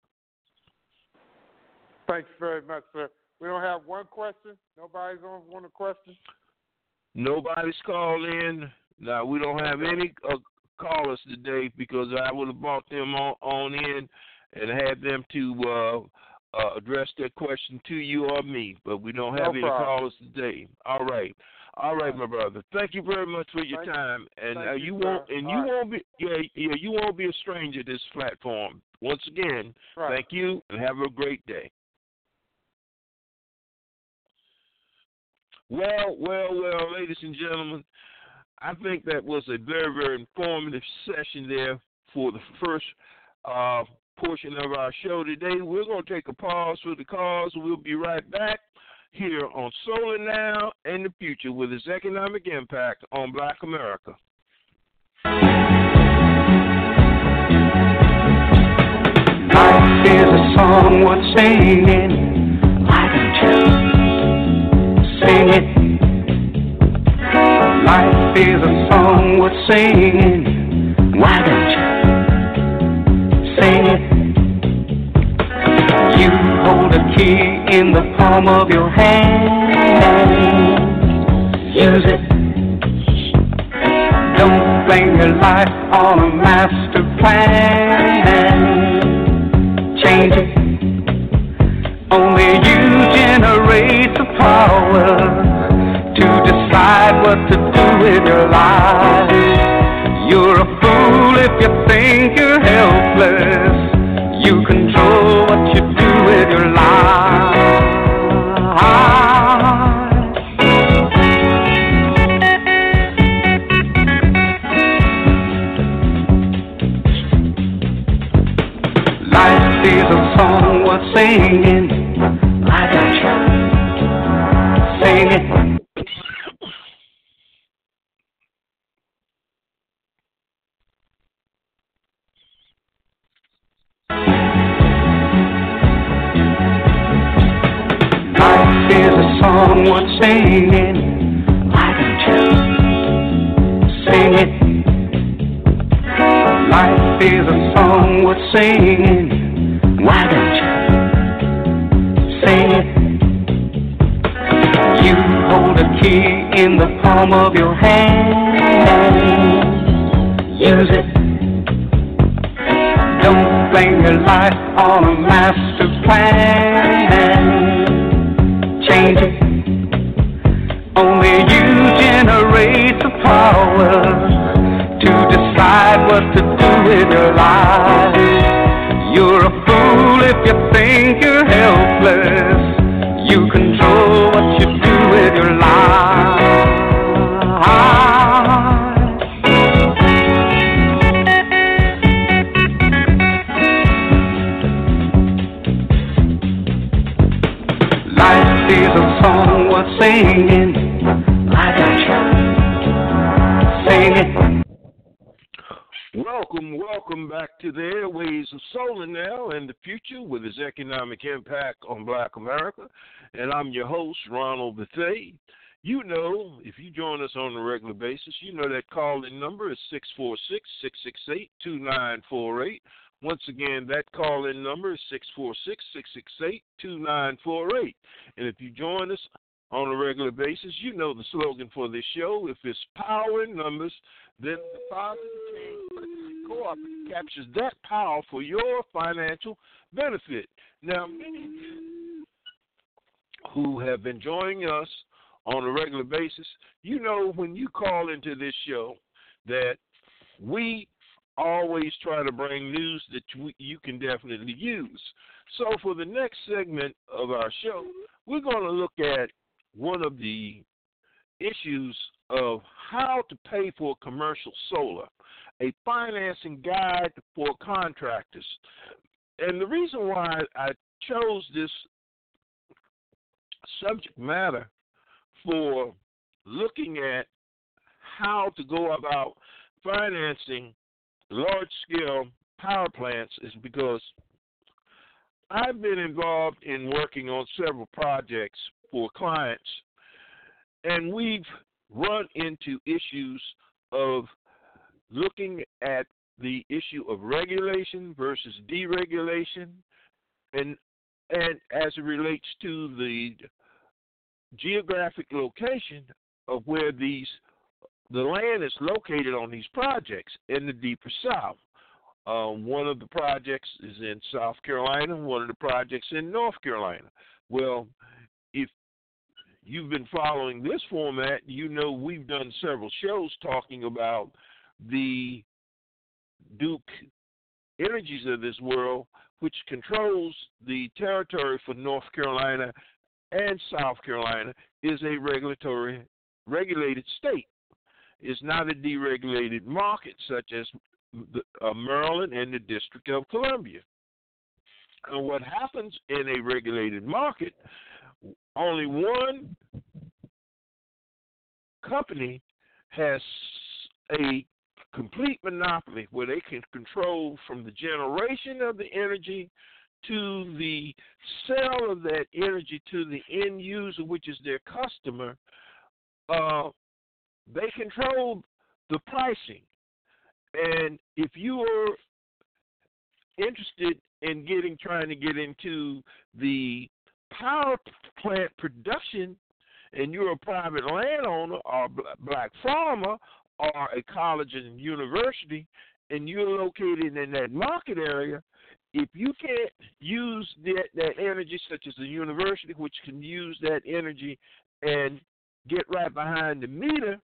Thank you very much, sir. We don't have one question. Nobody's on one question. Nobody's called in. Now, we don't have any uh, callers today, because I would have brought them on, on in and had them to uh, uh, address their question to you or me. But we don't have no any callers today. All right. All right, my brother. Thank you very much for your Thank time, and Thank uh, you, you won't, sir. and All you right. won't be, yeah, yeah, you won't be a stranger to this platform. Once again, Right. Thank you, and have a great day. Well, well, well, ladies and gentlemen, I think that was a very, very informative session there for the first uh, portion of our show today. We're going to take a pause for the cause. We'll be right back here on Solar Now and the Future with its economic impact on Black America. Life is a song worth singing. Why don't you sing it? Life is a song worth singing. Why don't you sing it? You hold a key in the palm of your hand. Use it. Don't blame your life on a master plan. Change it. Only you generate the power to decide what to do with your life. You're a fool if you think you're helpless. You control what you do with your life. Life is a song worth singing. Why don't you sing it? Life is a song worth singing. Why don't you sing it? Life is a song worth singing. Why don't you sing it? You hold a key in the palm of your hand. Use it. Don't blame your life on a master plan. Change it. Only you generate the power to decide what to do with your life. You're a fool if you think you're helpless. You control what you do with your life. Life is a song worth singing. Why don't you it. Welcome, welcome back to the airways of Solar Now and the Future with its economic impact on Black America. And I'm your host, Ronald Bethea. You know, if you join us on a regular basis, you know that call-in number is six four six, six six eight, two nine four eight. Once again, that call-in number is six four six, six six eight, two nine four eight. And if you join us on a regular basis, you know the slogan for this show. If it's power in numbers, then the Positive Change Co-op captures that power for your financial benefit. Now, many who have been joining us on a regular basis, you know when you call into this show that we always try to bring news that you can definitely use. So for the next segment of our show, we're going to look at one of the issues of how to pay for commercial solar, a financing guide for contractors. And the reason why I chose this subject matter for looking at how to go about financing large-scale power plants is because I've been involved in working on several projects for clients, and we've run into issues of looking at the issue of regulation versus deregulation, and and as it relates to the geographic location of where these the land is located on these projects in the deeper South. Um, one of the projects is in South Carolina, one of the projects in North Carolina. Well, if you've been following this format, you know we've done several shows talking about the Duke Energies of this world, which controls the territory for North Carolina and South Carolina, is a regulatory regulated state. It's not a deregulated market such as the, uh, Maryland and the District of Columbia. And what happens in a regulated market, only one company has a complete monopoly where they can control from the generation of the energy to the sale of that energy to the end user, which is their customer. Uh, they control the pricing. And if you are interested in getting, trying to get into the power plant production, and you're a private landowner or a black farmer or a college and university, and you're located in that market area, if you can't use that, that energy, such as a university, which can use that energy and get right behind the meter,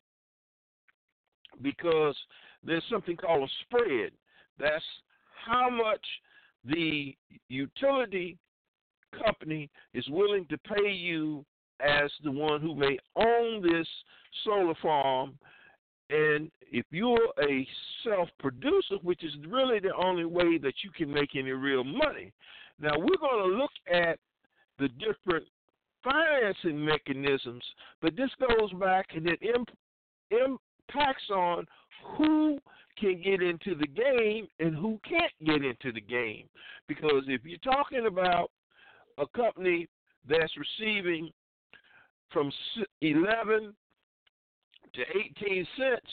because there's something called a spread. That's how much the utility company is willing to pay you as the one who may own this solar farm. And if you're a self-producer, which is really the only way that you can make any real money. Now, we're going to look at the different financing mechanisms, but this goes back and it imp- impacts on who can get into the game and who can't get into the game. Because if you're talking about a company that's receiving from eleven to eighteen cents,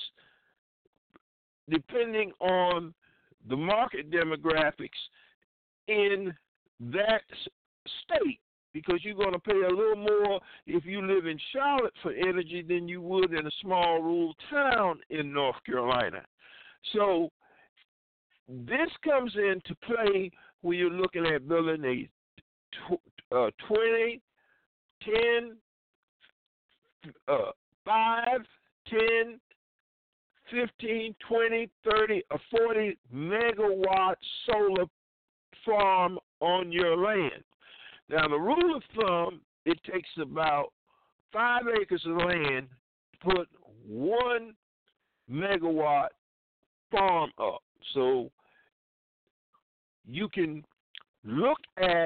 depending on the market demographics in that state, because you're going to pay a little more if you live in Charlotte for energy than you would in a small rural town in North Carolina. So this comes into play when you're looking at building a uh, twenty, ten, uh, five, ten, fifteen, twenty, thirty, or forty megawatt solar farm on your land. Now, the rule of thumb, it takes about five acres of land to put one megawatt farm up. So you can look at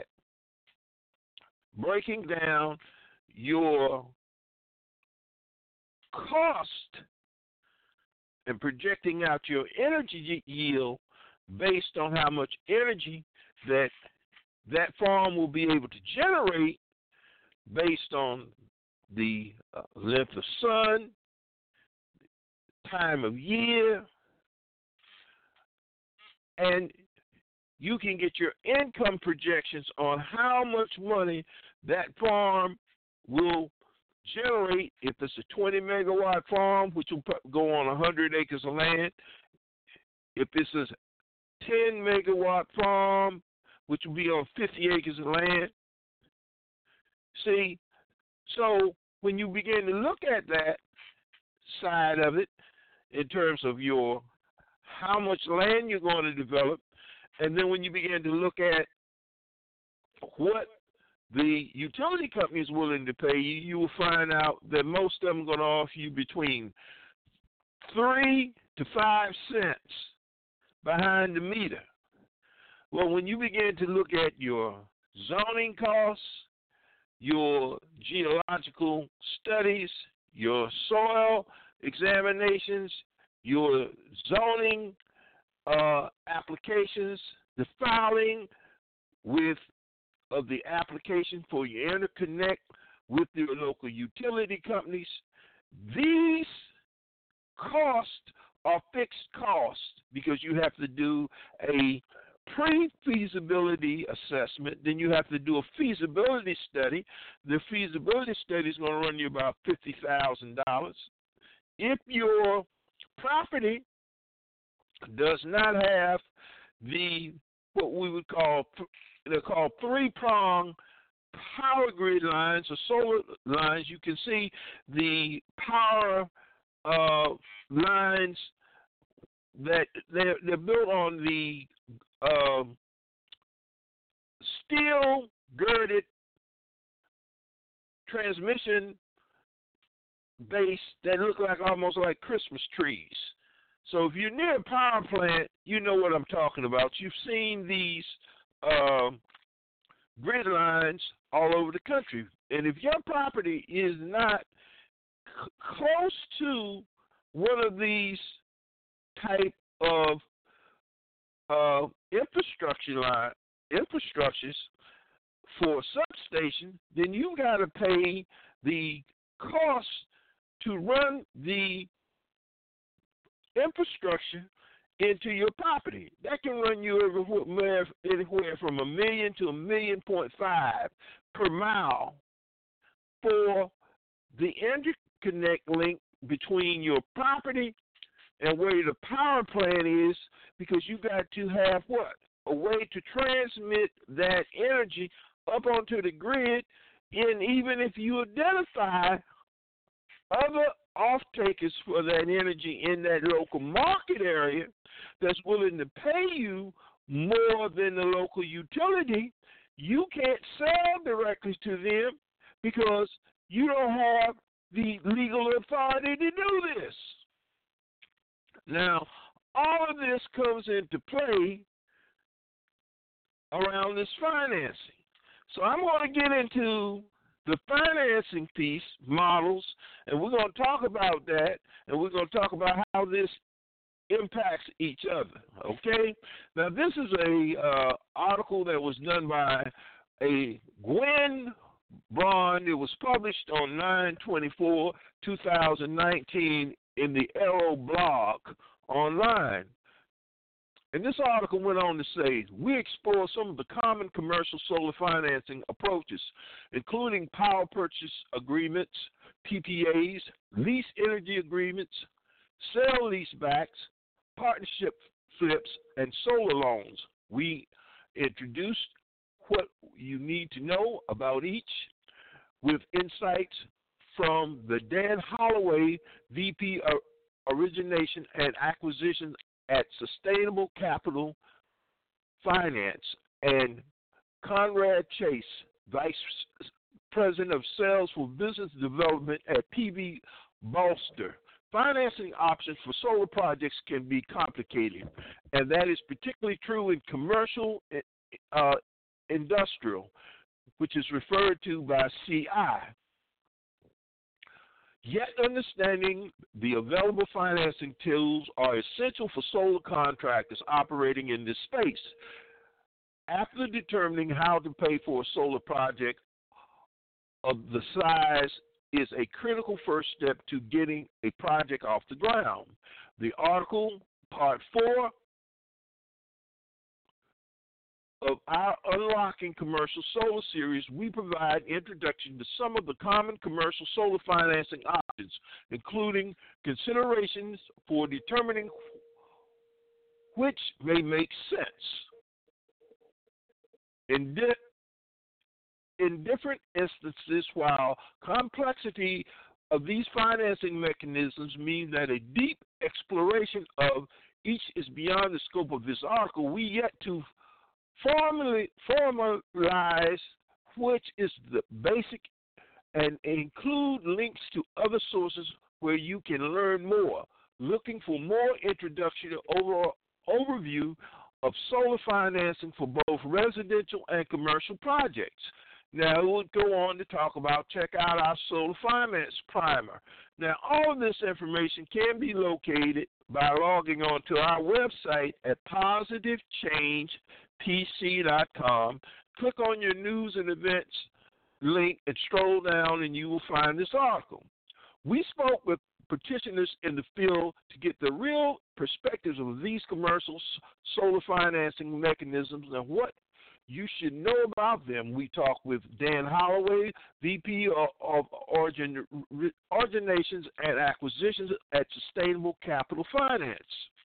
breaking down your cost and projecting out your energy yield based on how much energy that that farm will be able to generate based on the uh, length of sun, time of year, and you can get your income projections on how much money that farm will generate. If it's a twenty megawatt farm, which will go on one hundred acres of land. If it's a ten megawatt farm, which will be on fifty acres of land. See, so when you begin to look at that side of it, in terms of your how much land you're going to develop, and then when you begin to look at what the utility company is willing to pay you, you will find out that most of them are going to offer you between three to five cents behind the meter. Well, when you begin to look at your zoning costs, your geological studies, your soil examinations, your zoning uh, applications, the filing with of the application for your interconnect with your local utility companies, these costs are fixed costs because you have to do a pre-feasibility assessment, then you have to do a feasibility study. The feasibility study is going to run you about fifty thousand dollars. If your property does not have the, what we would call, they're called three-prong power grid lines or solar lines, you can see the power uh, lines that they're, they're built on the uh, steel girded transmission base that look like almost like Christmas trees. So if you're near a power plant, you know what I'm talking about. You've seen these uh, grid lines all over the country. And if your property is not c- close to one of these type of uh, infrastructure line infrastructures for a substation, then you got to pay the cost to run the infrastructure into your property. That can run you everywhere, anywhere from a million to a million point five per mile for the interconnect link between your property and where the power plant is, because you got to have what? A way to transmit that energy up onto the grid, and even if you identify other off-takers for that energy in that local market area that's willing to pay you more than the local utility, you can't sell directly to them because you don't have the legal authority to do this. Now, all of this comes into play around this financing. So I'm going to get into the financing piece, models, and we're going to talk about that, and we're going to talk about how this impacts each other, okay? Now, this is a uh, article that was done by a Gwen Braun. It was published on nine twenty-four two thousand nineteen in the Arrow blog online. And this article went on to say, we explore some of the common commercial solar financing approaches, including power purchase agreements, P P As, lease energy agreements, sale leasebacks, partnership flips, and solar loans. We introduced what you need to know about each with insights from the Dan Holloway, V P of Origination and Acquisition at Sustainable Capital Finance, and Conrad Chase, Vice President of Sales for Business Development at P B Bolster. Financing options for solar projects can be complicated, and that is particularly true in commercial uh, industrial, which is referred to by C I. Yet understanding the available financing tools are essential for solar contractors operating in this space. After determining how to pay for a solar project of the size is a critical first step to getting a project off the ground. The article, part four of our Unlocking Commercial Solar series, we provide introduction to some of the common commercial solar financing options, including considerations for determining which may make sense. In, di- in different instances, while complexity of these financing mechanisms mean that a deep exploration of each is beyond the scope of this article, we yet to formally formalize which is the basic and include links to other sources where you can learn more. Looking for more introduction and overall overview of solar financing for both residential and commercial projects. Now we'll go on to talk about, check out our solar finance primer. Now all of this information can be located by logging on to our website at positive change p c dot com. Click on your news and events link and scroll down and you will find this article. We spoke with practitioners in the field to get the real perspectives of these commercial solar financing mechanisms and what you should know about them. We talked with Dan Holloway, V P of, of Origin, Originations and Acquisitions at Sustainable Capital Finance,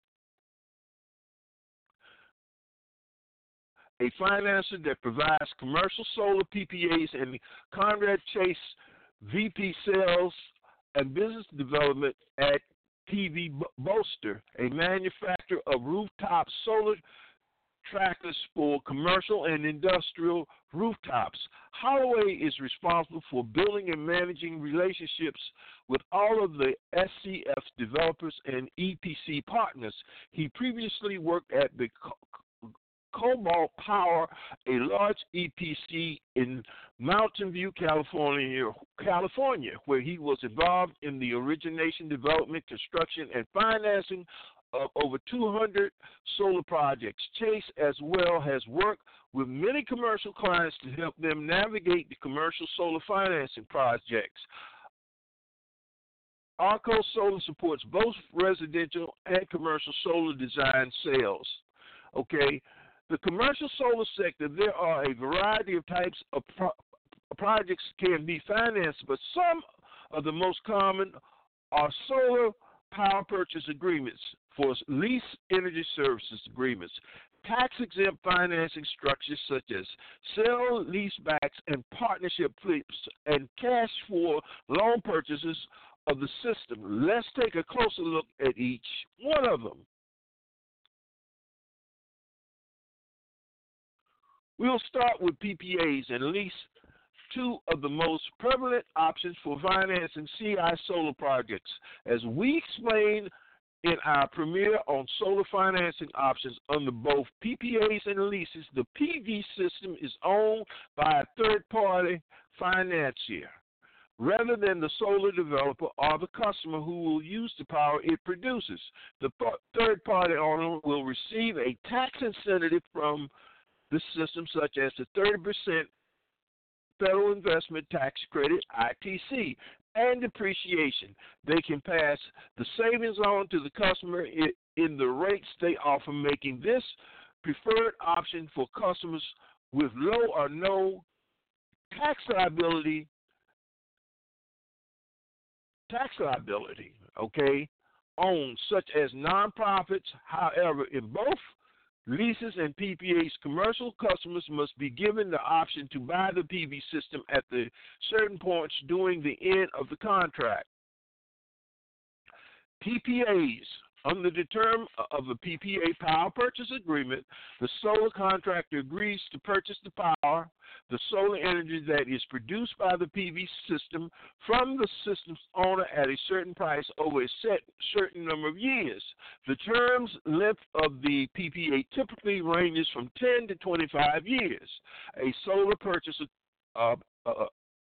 a financer that provides commercial solar P P As, and Conrad Chase, V P Sales and Business Development at P V Bolster, a manufacturer of rooftop solar trackers for commercial and industrial rooftops. Holloway is responsible for building and managing relationships with all of the S C F developers and E P C partners. He previously worked at the Cobalt Power, a large E P C in Mountain View, California, California, where he was involved in the origination, development, construction, and financing of over two hundred solar projects. Chase, as well, has worked with many commercial clients to help them navigate the commercial solar financing projects. Arco Solar supports both residential and commercial solar design sales. Okay. The commercial solar sector, there are a variety of types of pro- projects can be financed, but some of the most common are solar power purchase agreements for lease energy services agreements, tax-exempt financing structures such as sale leasebacks and partnership flips, and cash for loan purchases of the system. Let's take a closer look at each one of them. We'll start with P P As and lease, two of the most prevalent options for financing C I solar projects. As we explained in our premiere on solar financing options under both P P As and leases, the P V system is owned by a third-party financier rather than the solar developer or the customer who will use the power it produces. The third-party owner will receive a tax incentive from the system, such as the thirty percent federal investment tax credit, I T C, and depreciation. They can pass the savings on to the customer in the rates they offer, making this preferred option for customers with low or no tax liability. Tax liability, okay, owned, such as nonprofits. However, in both leases and P P As, commercial customers must be given the option to buy the P V system at the certain points during the end of the contract. P P As. Under the term of a P P A power purchase agreement, the solar contractor agrees to purchase the power, the solar energy that is produced by the P V system from the system's owner at a certain price over a set certain number of years. The term's length of the P P A typically ranges from ten to twenty-five years. A solar purchase uh, uh,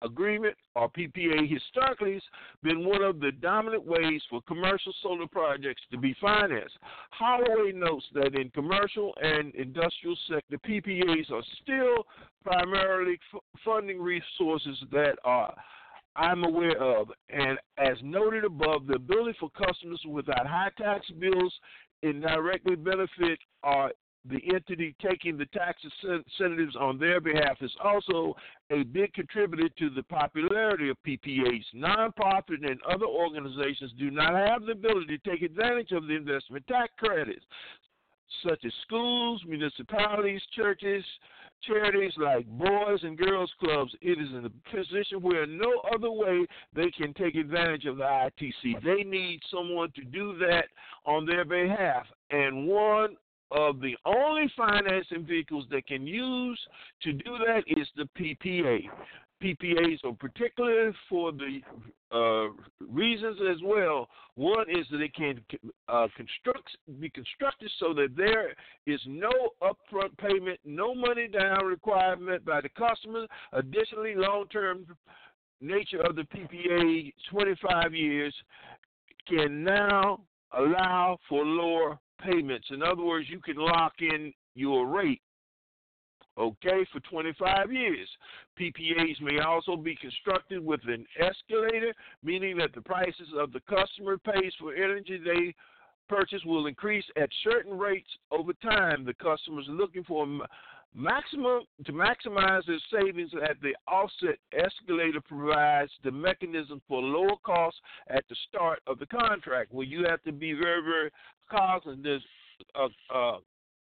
agreement, or P P A, historically has been one of the dominant ways for commercial solar projects to be financed. Holloway notes that in commercial and industrial sector, P P As are still primarily f- funding resources that are I'm aware of, and as noted above, the ability for customers without high tax bills indirectly benefit are the entity taking the tax incentives on their behalf is also a big contributor to the popularity of P P As. Nonprofit and other organizations do not have the ability to take advantage of the investment tax credits, such as schools, municipalities, churches, charities like Boys and Girls Clubs. It is in a position where no other way they can take advantage of the I T C. They need someone to do that on their behalf. And one of the only financing vehicles that can use to do that is the P P A. P P As are particularly for the uh, reasons as well. One is that it can uh, construct, be constructed so that there is no upfront payment, no money down requirement by the customer. Additionally, long-term nature of the P P A, twenty-five years, can now allow for lower payments. In other words, you can lock in your rate, okay, for twenty-five years. P P As may also be constructed with an escalator, meaning that the prices of the customer pays for energy they purchase will increase at certain rates over time. The customers are looking for maximum to maximize their savings at the offset. Escalator provides the mechanism for lower costs at the start of the contract, where you have to be very, very cognizant. Uh, uh,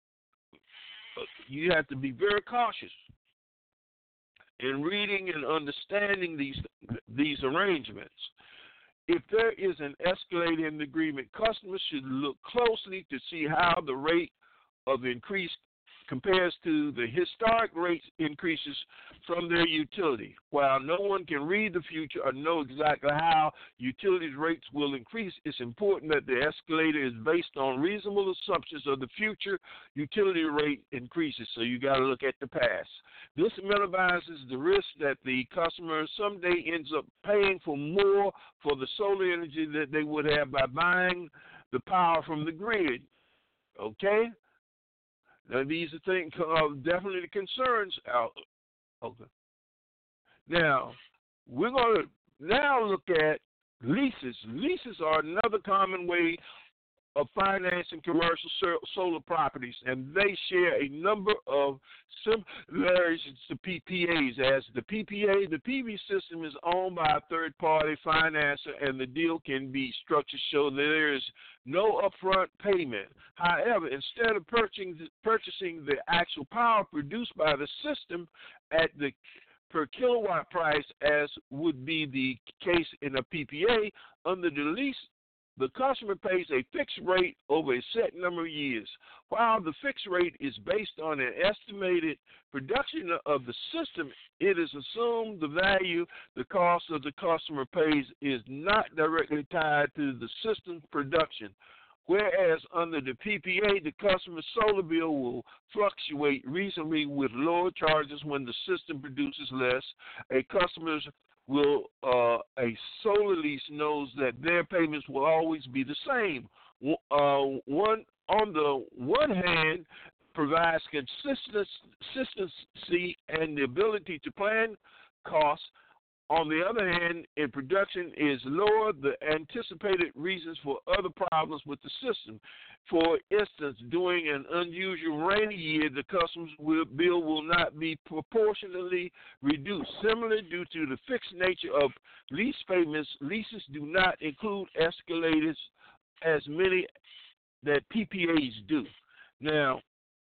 you have to be very cautious in reading and understanding these these arrangements. If there is an escalator in the agreement, customers should look closely to see how the rate of increase compares to the historic rate increases from their utility. While no one can read the future or know exactly how utilities rates will increase, it's important that the escalator is based on reasonable assumptions of the future utility rate increases. So you got to look at the past. This minimizes the risk that the customer someday ends up paying for more for the solar energy that they would have by buying the power from the grid. Okay? Now, these are things, uh, definitely the concerns out. Okay. Now, we're going to now look at leases. Leases are another common way of financing commercial solar properties, and they share a number of similarities to P P As. As the P P A, the P V system is owned by a third-party financer, and the deal can be structured so that there is no upfront payment. However, instead of purchasing, purchasing the actual power produced by the system at the per kilowatt price, as would be the case in a P P A, under the lease, the customer pays a fixed rate over a set number of years. While the fixed rate is based on an estimated production of the system, it is assumed the value the cost of the customer pays is not directly tied to the system's production. Whereas under the P P A, the customer's solar bill will fluctuate reasonably with lower charges when the system produces less. A customer's will uh, a solar lease knows that their payments will always be the same. Uh, one on the one hand, provides consistency and the ability to plan costs. On the other hand, in production is lower the anticipated reasons for other problems with the system. For instance, during an unusual rainy year, the customer's bill will not be proportionally reduced. Similarly, due to the fixed nature of lease payments, leases do not include escalators as many that P P As do. Now,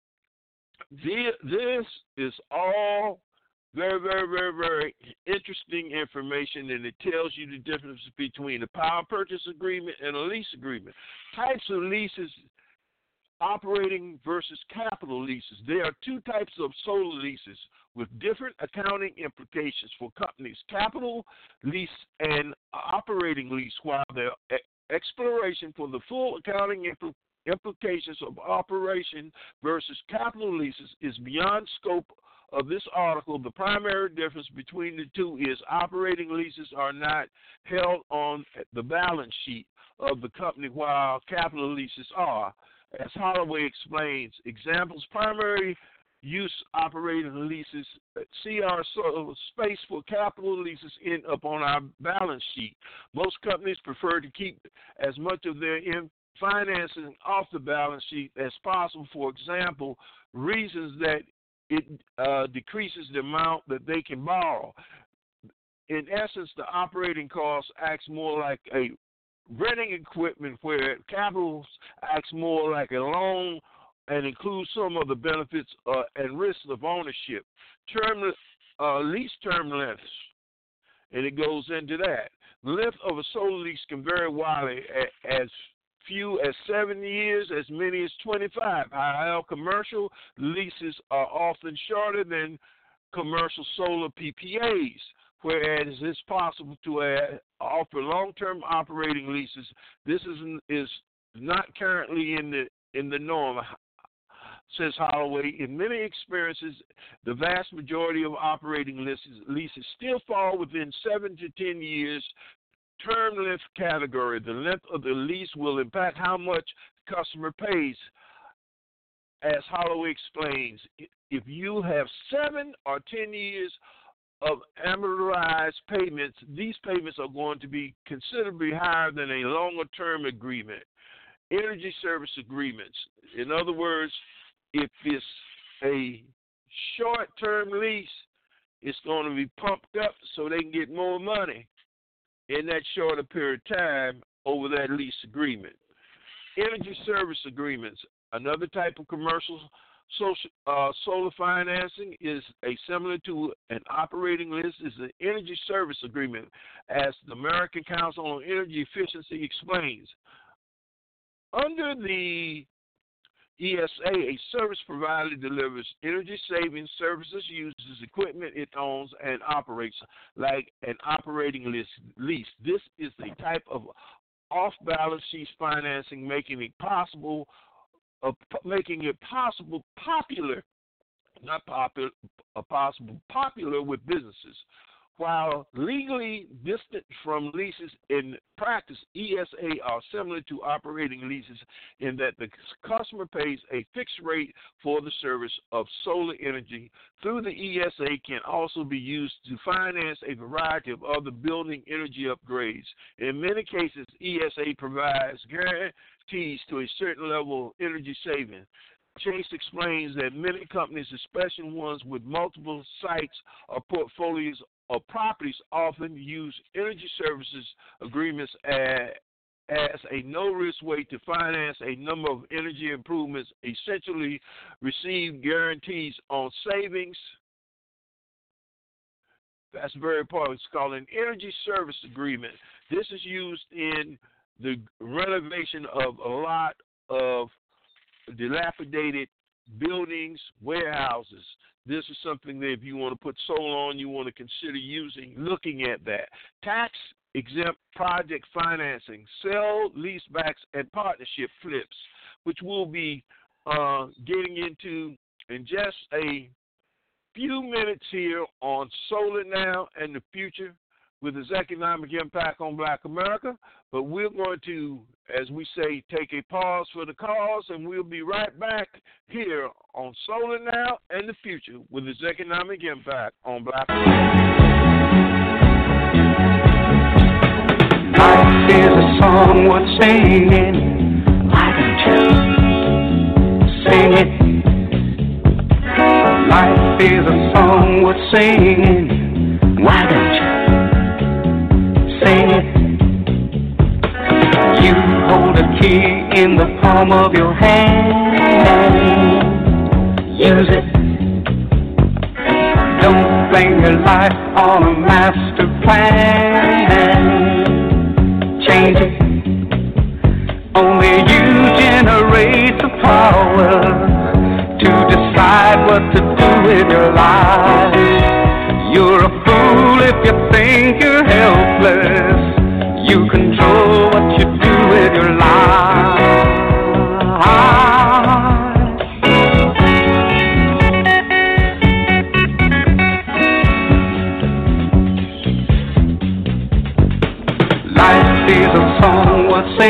this is all Very, very, very, very interesting information, and it tells you the difference between a power purchase agreement and a lease agreement. Types of leases, operating versus capital leases. There are two types of solar leases with different accounting implications for companies: capital lease and operating lease. While the exploration for the full accounting implications implications of operation versus capital leases is beyond scope of this article, the primary difference between the two is operating leases are not held on the balance sheet of the company while capital leases are. As Holloway explains, examples, primary use operating leases, see our space for capital leases end up on our balance sheet. Most companies prefer to keep as much of their in financing off the balance sheet as possible. For example, reasons that it uh, decreases the amount that they can borrow. In essence, the operating cost acts more like a renting equipment, where capital acts more like a loan and includes some of the benefits uh, and risks of ownership. Term uh, lease term lengths, and it goes into that. The length of a solar lease can vary widely, as few as seven years, as many as twenty-five. However, commercial leases are often shorter than commercial solar P P As, whereas it's possible to add, offer long-term operating leases. This is is not currently in the in the norm, says Holloway. In many experiences, the vast majority of operating leases, leases still fall within seven to ten years term length category. The length of the lease will impact how much the customer pays. As Holloway explains, if you have seven or ten years of amortized payments, these payments are going to be considerably higher than a longer term agreement. Energy service agreements. In other words, if it's a short term lease, it's going to be pumped up so they can get more money in that shorter period of time over that lease agreement. Energy service agreements, another type of commercial social, uh, solar financing, is a similar to an operating lease, is an energy service agreement, as the American Council on Energy Efficiency explains. Under the E S A, a service provider delivers energy saving services, uses equipment it owns, and operates like an operating lease. This is a type of off-balance sheet financing, making it possible, uh, making it possible, popular, not popular, uh, possible, popular with businesses. While legally distant from leases, in practice, E S A are similar to operating leases in that the customer pays a fixed rate for the service of solar energy. Through the E S A can also be used to finance a variety of other building energy upgrades. In many cases, E S A provides guarantees to a certain level of energy saving. Chase explains that many companies, especially ones with multiple sites or portfolios or properties, often use energy services agreements as, as a no-risk way to finance a number of energy improvements, essentially receive guarantees on savings. That's very important. It's called an energy service agreement. This is used in the renovation of a lot of dilapidated buildings, warehouses. This is something that if you want to put solar on, you want to consider using, looking at that. Tax exempt project financing, sell, leasebacks, and partnership flips, which we'll be uh, getting into in just a few minutes here on Solar Now and the Future with its economic impact on Black America. But we're going to, as we say, take a pause for the cause, and we'll be right back here on Solar Now and the Future with its economic impact on Black America. Life is a song worth singing. Why don't you sing it? Life is a song worth singing. Why don't you sing it? You hold a key in the palm of your hand. Use it. Don't blame your life on a master plan. Change it. Only you generate the power to decide what to do with your life. You're a fool if you think you're helpless. You control what you do with your life.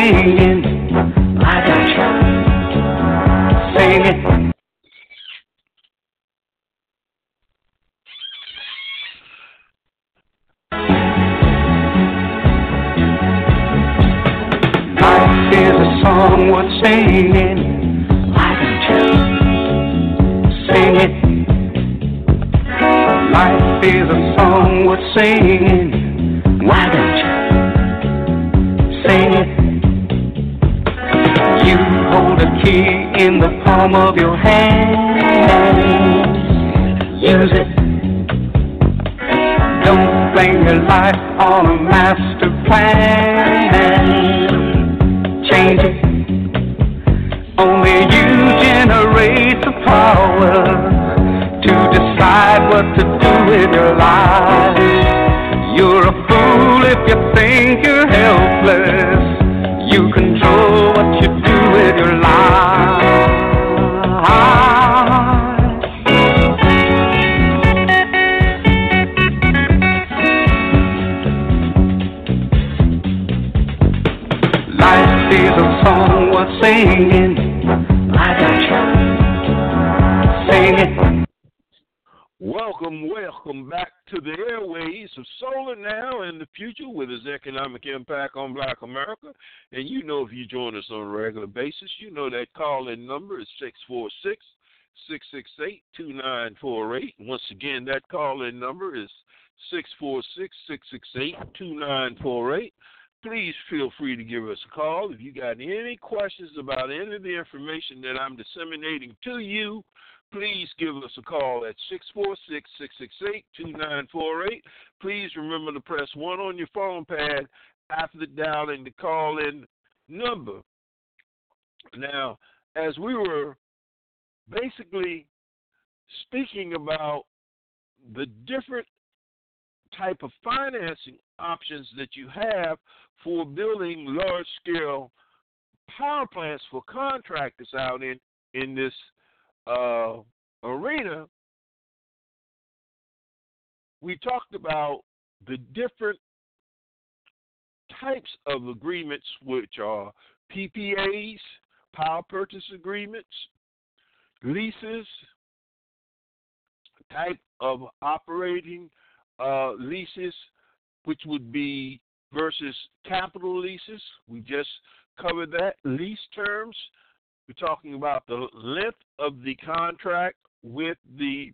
singing. I got you. Sing it. Life is a song worth singing. I got you. Sing it. Life is a song worth singing. Why don't you sing it? You hold a key in the palm of your hand. Use it. Don't blame your life on a master plan. Change it. Only you generate the power to decide what to do with your life. You're a fool if you think you're helpless. You control what you do with your life. Life is a song worth singing. I got you. Sing it. Welcome, welcome back to the airways of Solar Now and the Future with its economic impact on Black America. And you know, if you join us on a regular basis, you know that call-in number is six four six, six six eight, two nine four eight. Once again, that call-in number is six four six, six six eight, two nine four eight. Please feel free to give us a call if you got any questions about any of the information that I'm disseminating to you. Please give us a call at six four six, six six eight, two nine four eight. Please remember to press one on your phone pad after dialing the call-in number. Now, as we were basically speaking about the different type of financing options that you have for building large-scale power plants for contractors out in, in this Uh, arena, we talked about the different types of agreements, which are P P As, power purchase agreements, leases, type of operating uh, leases, which would be versus capital leases. We just covered that. Lease terms. We're talking about the length of the contract with the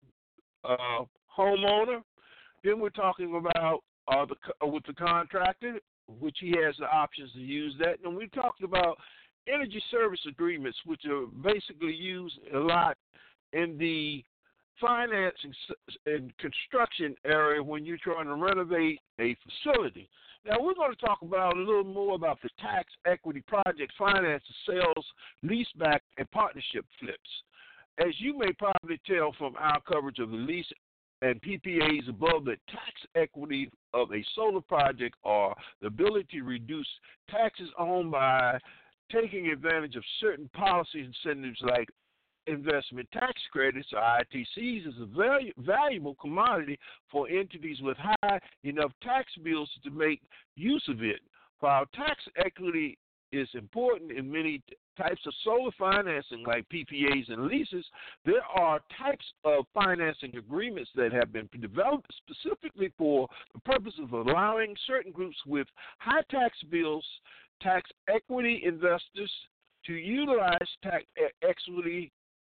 uh, homeowner. Then we're talking about uh, the uh, with the contractor, which he has the options to use that. And we talked about energy service agreements, which are basically used a lot in the financing and construction area when you're trying to renovate a facility. Now, we're going to talk about a little more about the tax equity project finance, sales, leaseback, and partnership flips. As you may probably tell from our coverage of the lease and P P As above, the tax equity of a solar project are the ability to reduce taxes owned by taking advantage of certain policy incentives like investment tax credits, or I T Cs, is a very valuable commodity for entities with high enough tax bills to make use of it. While tax equity is important in many types of solar financing like P P As and leases, there are types of financing agreements that have been developed specifically for the purpose of allowing certain groups with high tax bills, tax equity investors, to utilize tax equity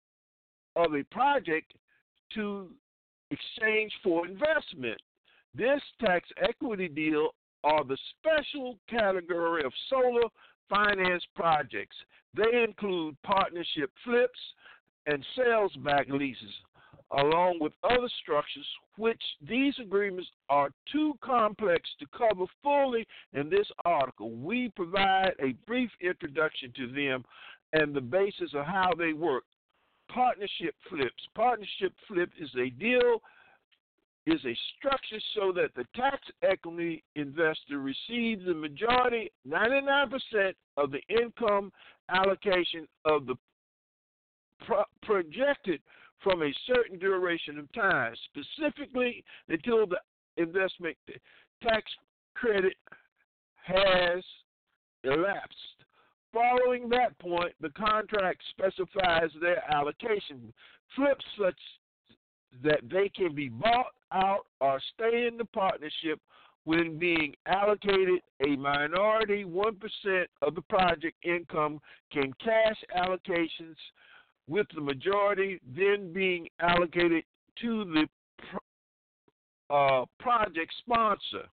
of a project to exchange for investment. This tax equity deal are the special category of solar finance projects. They include partnership flips and sales-back leases, along with other structures, which these agreements are too complex to cover fully in this article. We provide a brief introduction to them and the basis of how they work. Partnership flips. Partnership flip is a deal, is a structure so that the tax equity investor receives the majority, ninety-nine percent of the income allocation of the pro- projected from a certain duration of time, specifically until the investment tax credit has elapsed. Following that point, the contract specifies their allocation, flips such that they can be bought out or stay in the partnership when being allocated a minority one percent of the project income can cash allocations, with the majority then being allocated to the uh, project sponsor.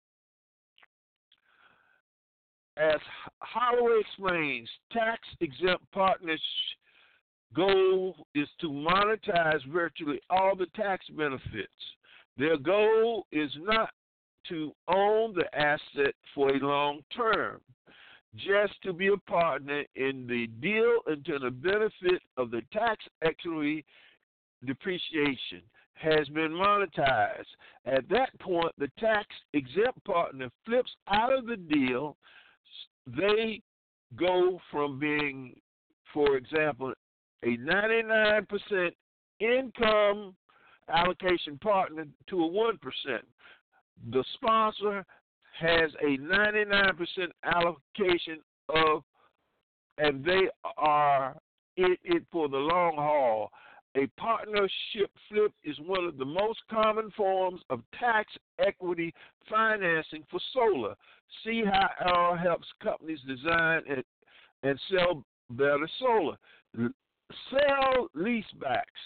As Holloway explains, tax-exempt partners' goal is to monetize virtually all the tax benefits. Their goal is not to own the asset for a long term, just to be a partner in the deal until the benefit of the tax equity depreciation has been monetized. At that point, the tax-exempt partner flips out of the deal. They go from being, for example, a ninety-nine percent income allocation partner to a one percent. The sponsor has a ninety-nine percent allocation of, and they are in it for the long haul. A partnership flip is one of the most common forms of tax equity financing for solar. See how Arrow helps companies design and, and sell better solar. Sell leasebacks.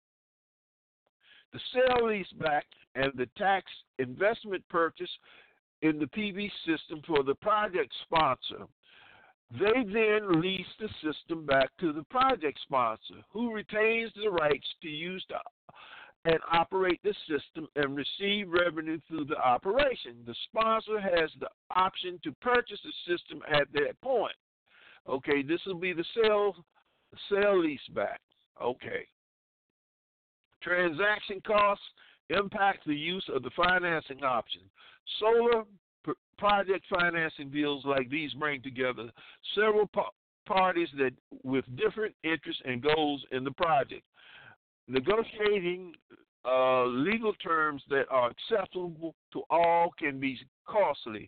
The sale leaseback and the tax investment purchase in the P V system for the project sponsor. They then lease the system back to the project sponsor, who retains the rights to use the, and operate the system and receive revenue through the operation. The sponsor has the option to purchase the system at that point. Okay, this will be the sale, sale lease back. Okay. Transaction costs impact the use of the financing option. Solar project financing deals like these bring together several pa- parties that with different interests and goals in the project. Negotiating uh, legal terms that are acceptable to all can be costly,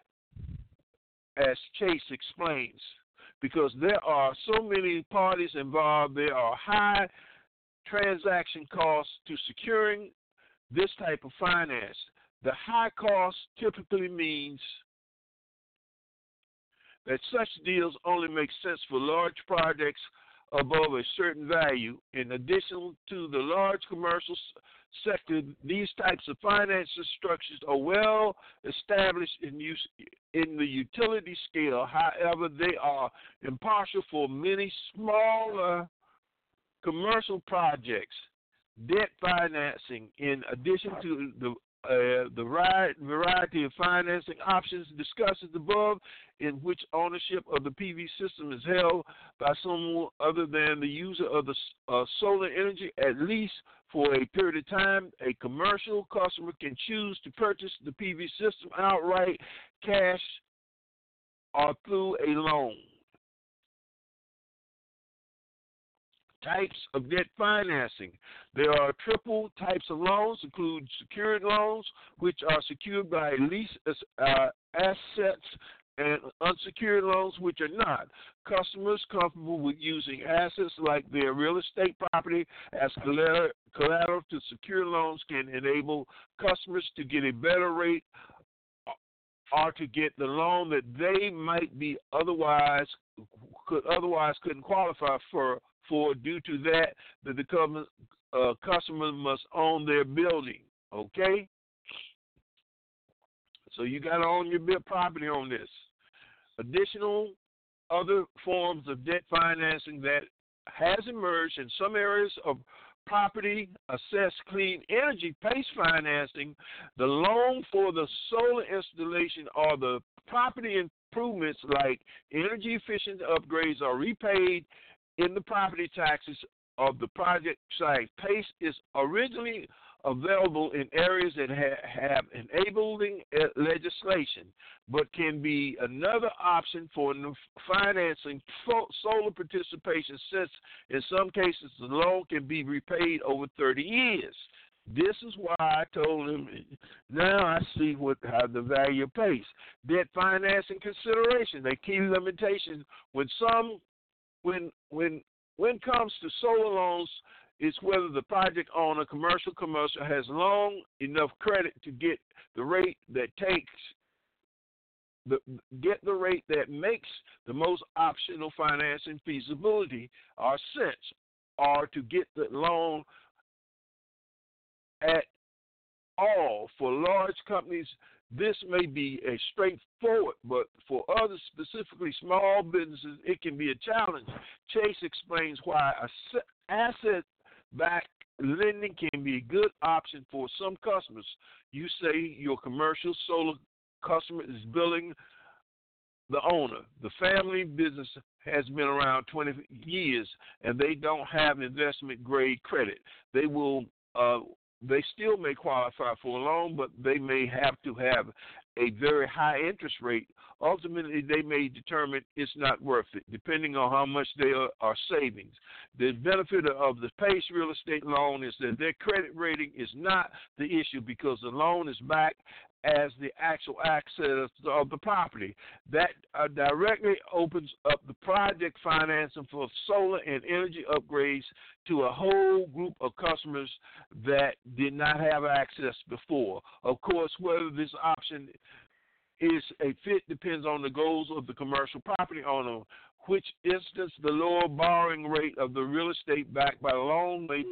as Chase explains, because there are so many parties involved. There are high transaction costs to securing this type of finance. The high cost typically means that such deals only make sense for large projects above a certain value. In addition to the large commercial sector, these types of financial structures are well established in use in the utility scale. However, they are impartial for many smaller commercial projects. Debt financing, in addition to the Uh, the variety of financing options discussed above, in which ownership of the P V system is held by someone other than the user of the uh, solar energy, at least for a period of time. A commercial customer can choose to purchase the P V system outright, cash, or through a loan. Types of debt financing. There are triple types of loans, include secured loans, which are secured by lease uh, assets, and unsecured loans, which are not. Customers comfortable with using assets like their real estate property as collateral to secure loans can enable customers to get a better rate or to get the loan that they might be otherwise could otherwise couldn't qualify for. For due to that, that the uh, customer must own their building. Okay, so you got to own your property on this. Additional other forms of debt financing that has emerged in some areas of property assess clean energy PACE financing. The loan for the solar installation or the property improvements like energy efficient upgrades are repaid in the property taxes of the project site. PACE is originally available in areas that ha- have enabling legislation, but can be another option for financing fo- solar participation, since in some cases the loan can be repaid over thirty years. This is why I told him, now I see what how the value pays. Debt financing consideration, they key limitations. When some, when when when it comes to solar loans, it's whether the project owner, commercial, commercial, has long enough credit to get the rate that takes the get the rate that makes the most optional financing feasibility or sense, or to get the loan at all. For large companies, this may be a straightforward, but for others, specifically small businesses, it can be a challenge. Chase explains why asset-backed lending can be a good option for some customers. You say your commercial solar customer is billing the owner. The family business has been around twenty years, and they don't have investment-grade credit. They will, uh, they still may qualify for a loan, but they may have to have a very high interest rate. Ultimately, they may determine it's not worth it, depending on how much they are, are savings. The benefit of the PACE real estate loan is that their credit rating is not the issue, because the loan is backed as the actual access of the property. That uh, directly opens up the project financing for solar and energy upgrades to a whole group of customers that did not have access before. Of course, whether this option is a fit depends on the goals of the commercial property owner, which instance the lower borrowing rate of the real estate backed by the loan may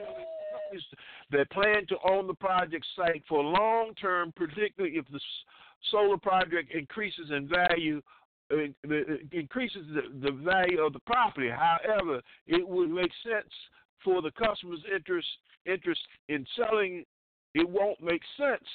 that plan to own the project site for long term, particularly if the solar project increases in value, uh, increases the, the value of the property. However, it would make sense for the customer's interest interest in selling. It won't make sense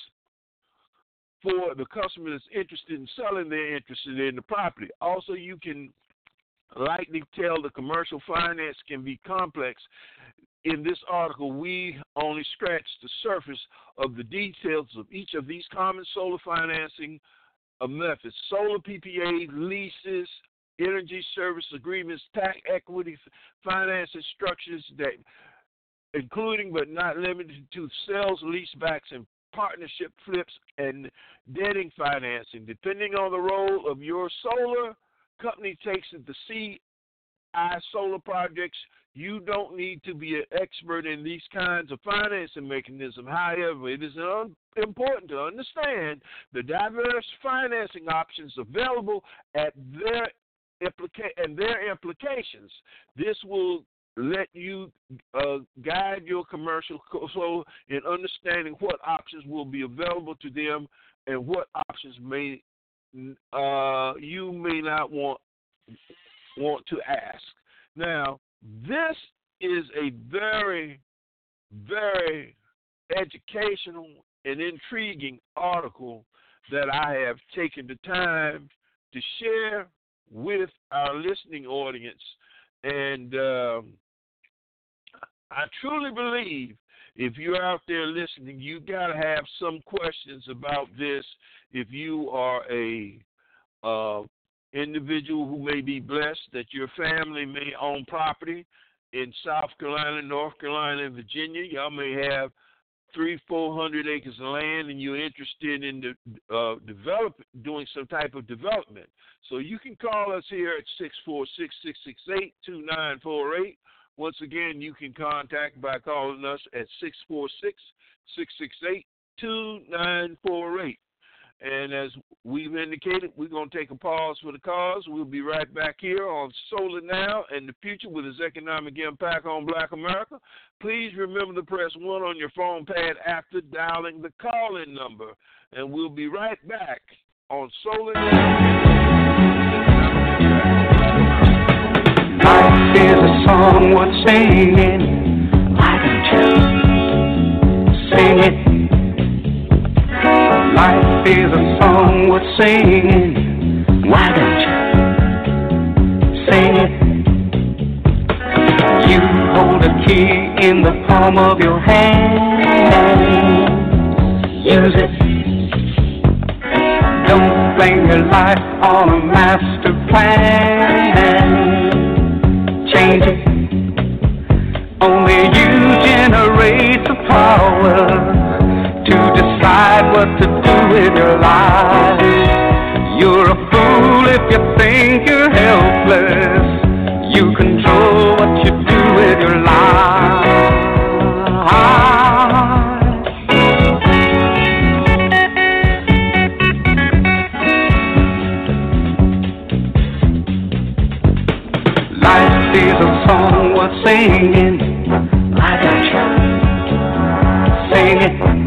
for the customer that's interested in selling. They're interested in the property. Also, you can likely tell the commercial finance can be complex. In this article, we only scratched the surface of the details of each of these common solar financing methods: solar P P A, leases, energy service agreements, tax equity financing structures that, including but not limited to sales, leasebacks, and partnership flips, and debting financing. Depending on the role of your solar company takes it, the C I solar projects, you don't need to be an expert in these kinds of financing mechanisms. However, it is un- important to understand the diverse financing options available at their implica- and their implications. This will let you uh, guide your commercial solar in understanding what options will be available to them and what options may uh, you may not want want to ask. Now, this is a very, very educational and intriguing article that I have taken the time to share with our listening audience. And um, I truly believe if you're out there listening, you got to have some questions about this. If you are a uh, individual who may be blessed that your family may own property in South Carolina, North Carolina, and Virginia. Y'all may have three, four hundred acres of land, and you're interested in the, uh, develop, doing some type of development. So you can call us here at six four six, six six eight, two nine four eight. Once again, you can contact by calling us at six four six, six six eight, two nine four eight. And as we've indicated, we're going to take a pause for the cause. We'll be right back here on Solar Now and the Future with its economic impact on Black America. Please remember to press one on your phone pad after dialing the call-in number. And we'll be right back on Solar Now. Life is a song worth singing. Why don't you sing it? Life is a song worth singing. Why don't you sing it? You hold a key in the palm of your hand. Use it. Don't blame your life on a master plan. Change it. Only you generate the power to decide what to do with your life. You're a fool if you think you're helpless. You control what you do with your life. Life is a song worth singing. I got you. Sing it.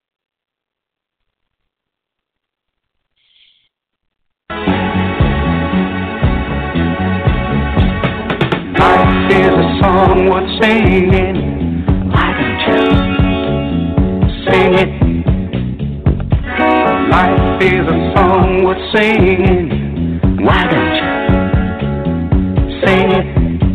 Life is a song worth singing. I got you. Sing it. Life is a song worth singing. Why don't you sing it?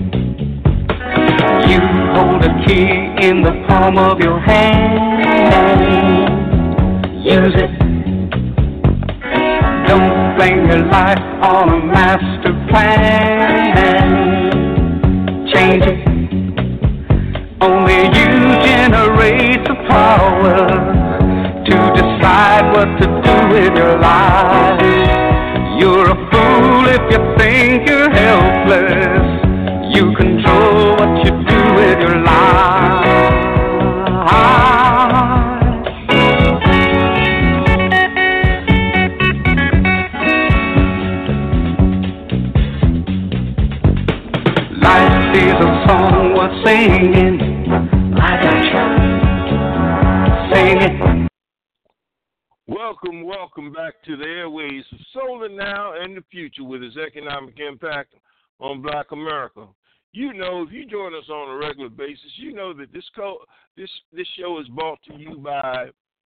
You hold a key in the palm of your hand. Use it. Don't blame your life on a master plan. Change it. Only you generate the power to decide what to do with your life. You're a fool if you think you're helpless. You control what you do with your life. Life is a song worth singing. I got you. Sing it. Welcome, welcome back to the airways of Solar Now and the Future with its economic impact on Black America. You know, if you join us on a regular basis, you know that this co- this this show is brought to you by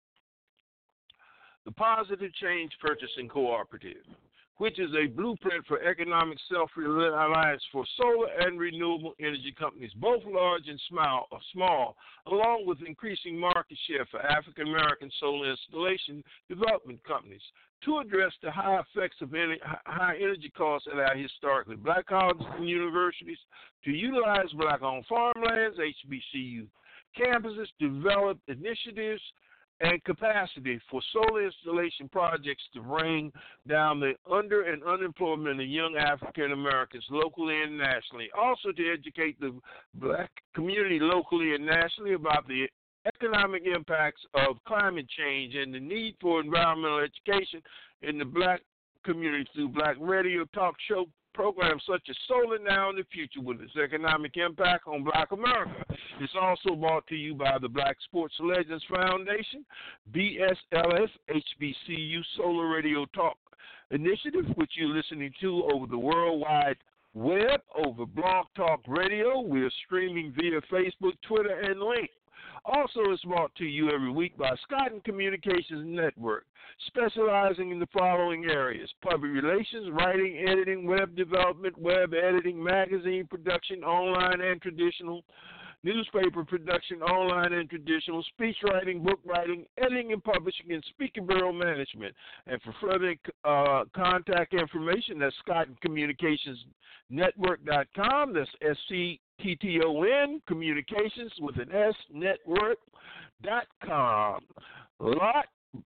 the Positive Change Purchasing Cooperative, which is a blueprint for economic self-reliance for solar and renewable energy companies, both large and small, small, along with increasing market share for African-American solar installation development companies to address the high effects of any, high energy costs at our historically black colleges and universities, to utilize black-owned farmlands, H B C U campuses, develop initiatives and capacity for solar installation projects to bring down the under and unemployment of young African Americans locally and nationally. Also to educate the black community locally and nationally about the economic impacts of climate change and the need for environmental education in the black community through black radio talk show programs such as Solar Now in the Future with its economic impact on Black America. It's also brought to you by the Black Sports Legends Foundation, B S L S, H B C U Solar Radio Talk Initiative, which you're listening to over the worldwide web, over Blog Talk Radio. We're streaming via Facebook, Twitter, and Link. Also, it's brought to you every week by Scotton Communications Network, specializing in the following areas: public relations, writing, editing, web development, web editing, magazine production, online and traditional, newspaper production, online and traditional, speech writing, book writing, editing and publishing, and speaking bureau management. And for further uh, contact information, that's Scotton Communications Network dot com. That's S C T T O N, communications with an S, network dot com. A lot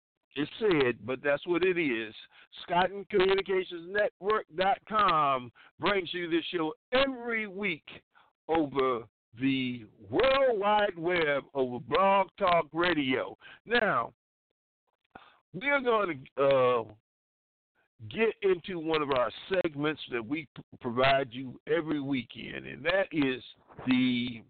is said, but that's what it is. Scotton Communications Network dot com brings you this show every week over the World Wide Web, over Blog Talk Radio. Now, we're going to uh, get into one of our segments that we p- provide you every weekend, and that is the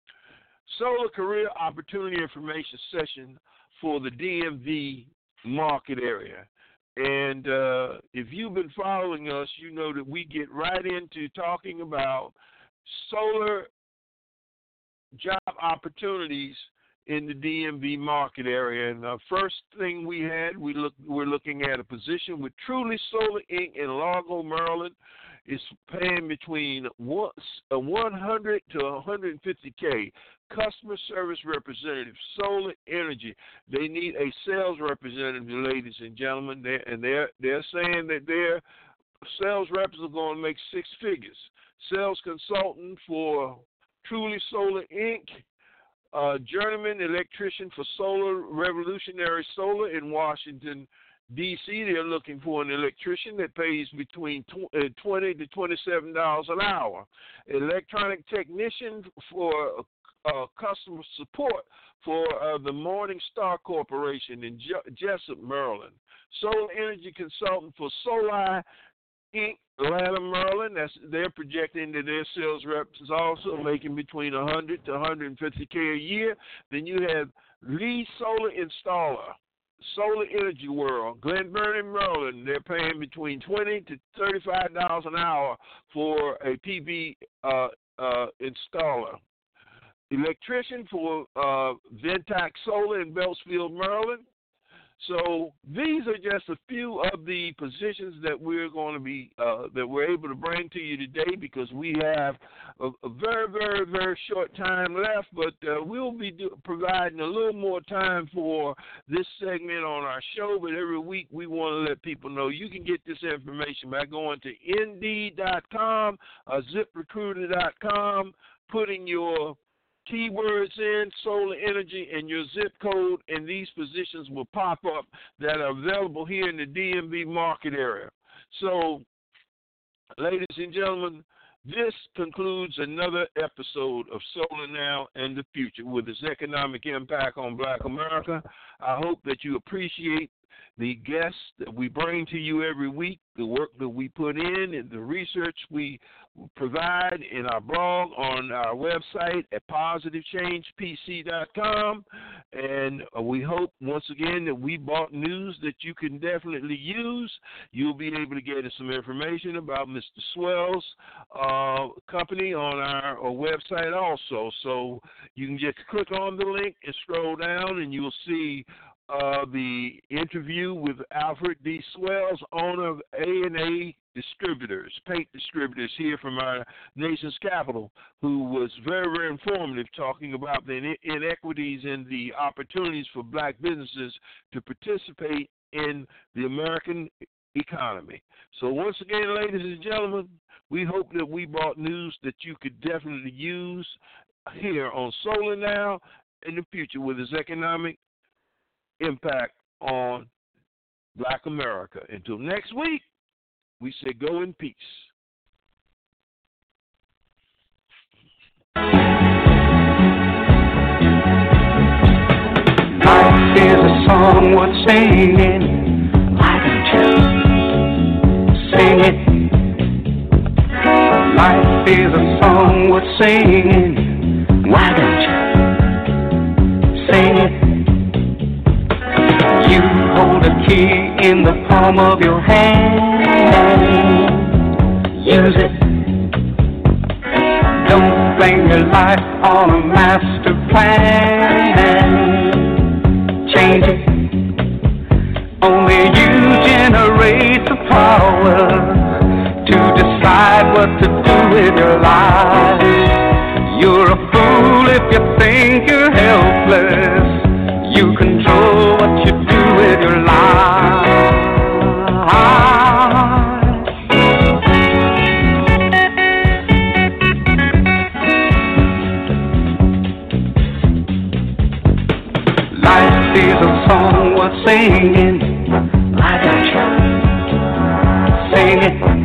Solar Career Opportunity Information Session for the D M V market area. And uh, if you've been following us, you know that we get right into talking about solar job opportunities in the D M V market area. And the first thing we had, we look, we're looking at a position with Truly Solar Incorporated in Largo, Maryland. It's paying between one hundred to one hundred fifty K. Customer service representative, solar energy. They need a sales representative, ladies and gentlemen, they, and they're they're saying that their sales reps are going to make six figures. Sales consultant for Truly Solar Incorporated. uh, journeyman electrician for Solar Revolutionary Solar in Washington, D C They're looking for an electrician that pays between twenty to twenty-seven dollars an hour. Electronic technician for uh, customer support for uh, the Morning Star Corporation in Je- Jessup, Maryland. Solar energy consultant for Soli Incorporated, Atlanta, Maryland. That's, they're projecting that their sales reps is also making between one hundred to one hundred fifty K a year. Then you have Lee Solar Installer, Solar Energy World, Glen Burnie, Maryland. They're paying between twenty to thirty-five dollars an hour for a P V uh, uh, installer. Electrician for uh, Ventac Solar in Beltsfield, Maryland. So these are just a few of the positions that we're going to be uh, that we're able to bring to you today, because we have a, a very, very, very short time left. But uh, we'll be do, providing a little more time for this segment on our show. But every week we want to let people know you can get this information by going to Indeed dot com, uh, Zip Recruiter dot com, putting your keywords in, solar energy, and your zip code, and these positions will pop up that are available here in the D M V market area. So, ladies and gentlemen, this concludes another episode of Solar Now and the Future with its economic impact on Black America. I hope that you appreciate the guests that we bring to you every week, the work that we put in, and the research we provide in our blog on our website at positive change p c dot com. And we hope, once again, that we brought news that you can definitely use. You'll be able to get some information about Mister Swell's uh, company on our, our website also. So you can just click on the link and scroll down, and you'll see Uh, the interview with Alfred D. Swells, owner of A and A Distributors, paint distributors here from our nation's capital, who was very, very informative, talking about the inequities and the opportunities for black businesses to participate in the American economy. So once again, ladies and gentlemen, we hope that we brought news that you could definitely use here on Solar Now in the Future with its economic impact on Black America. Until next week, we say go in peace. Life is a song worth singing. Why don't you sing it? Life is a song worth singing. Why don't you sing it? You hold a key in the palm of your hand. Use it. Don't blame your life on a master plan. Change it. Only you generate the power to decide what to do with your life. You're a fool if you think you're helpless. You control what you do with your life. Life is a song worth singing. Why don't you sing it?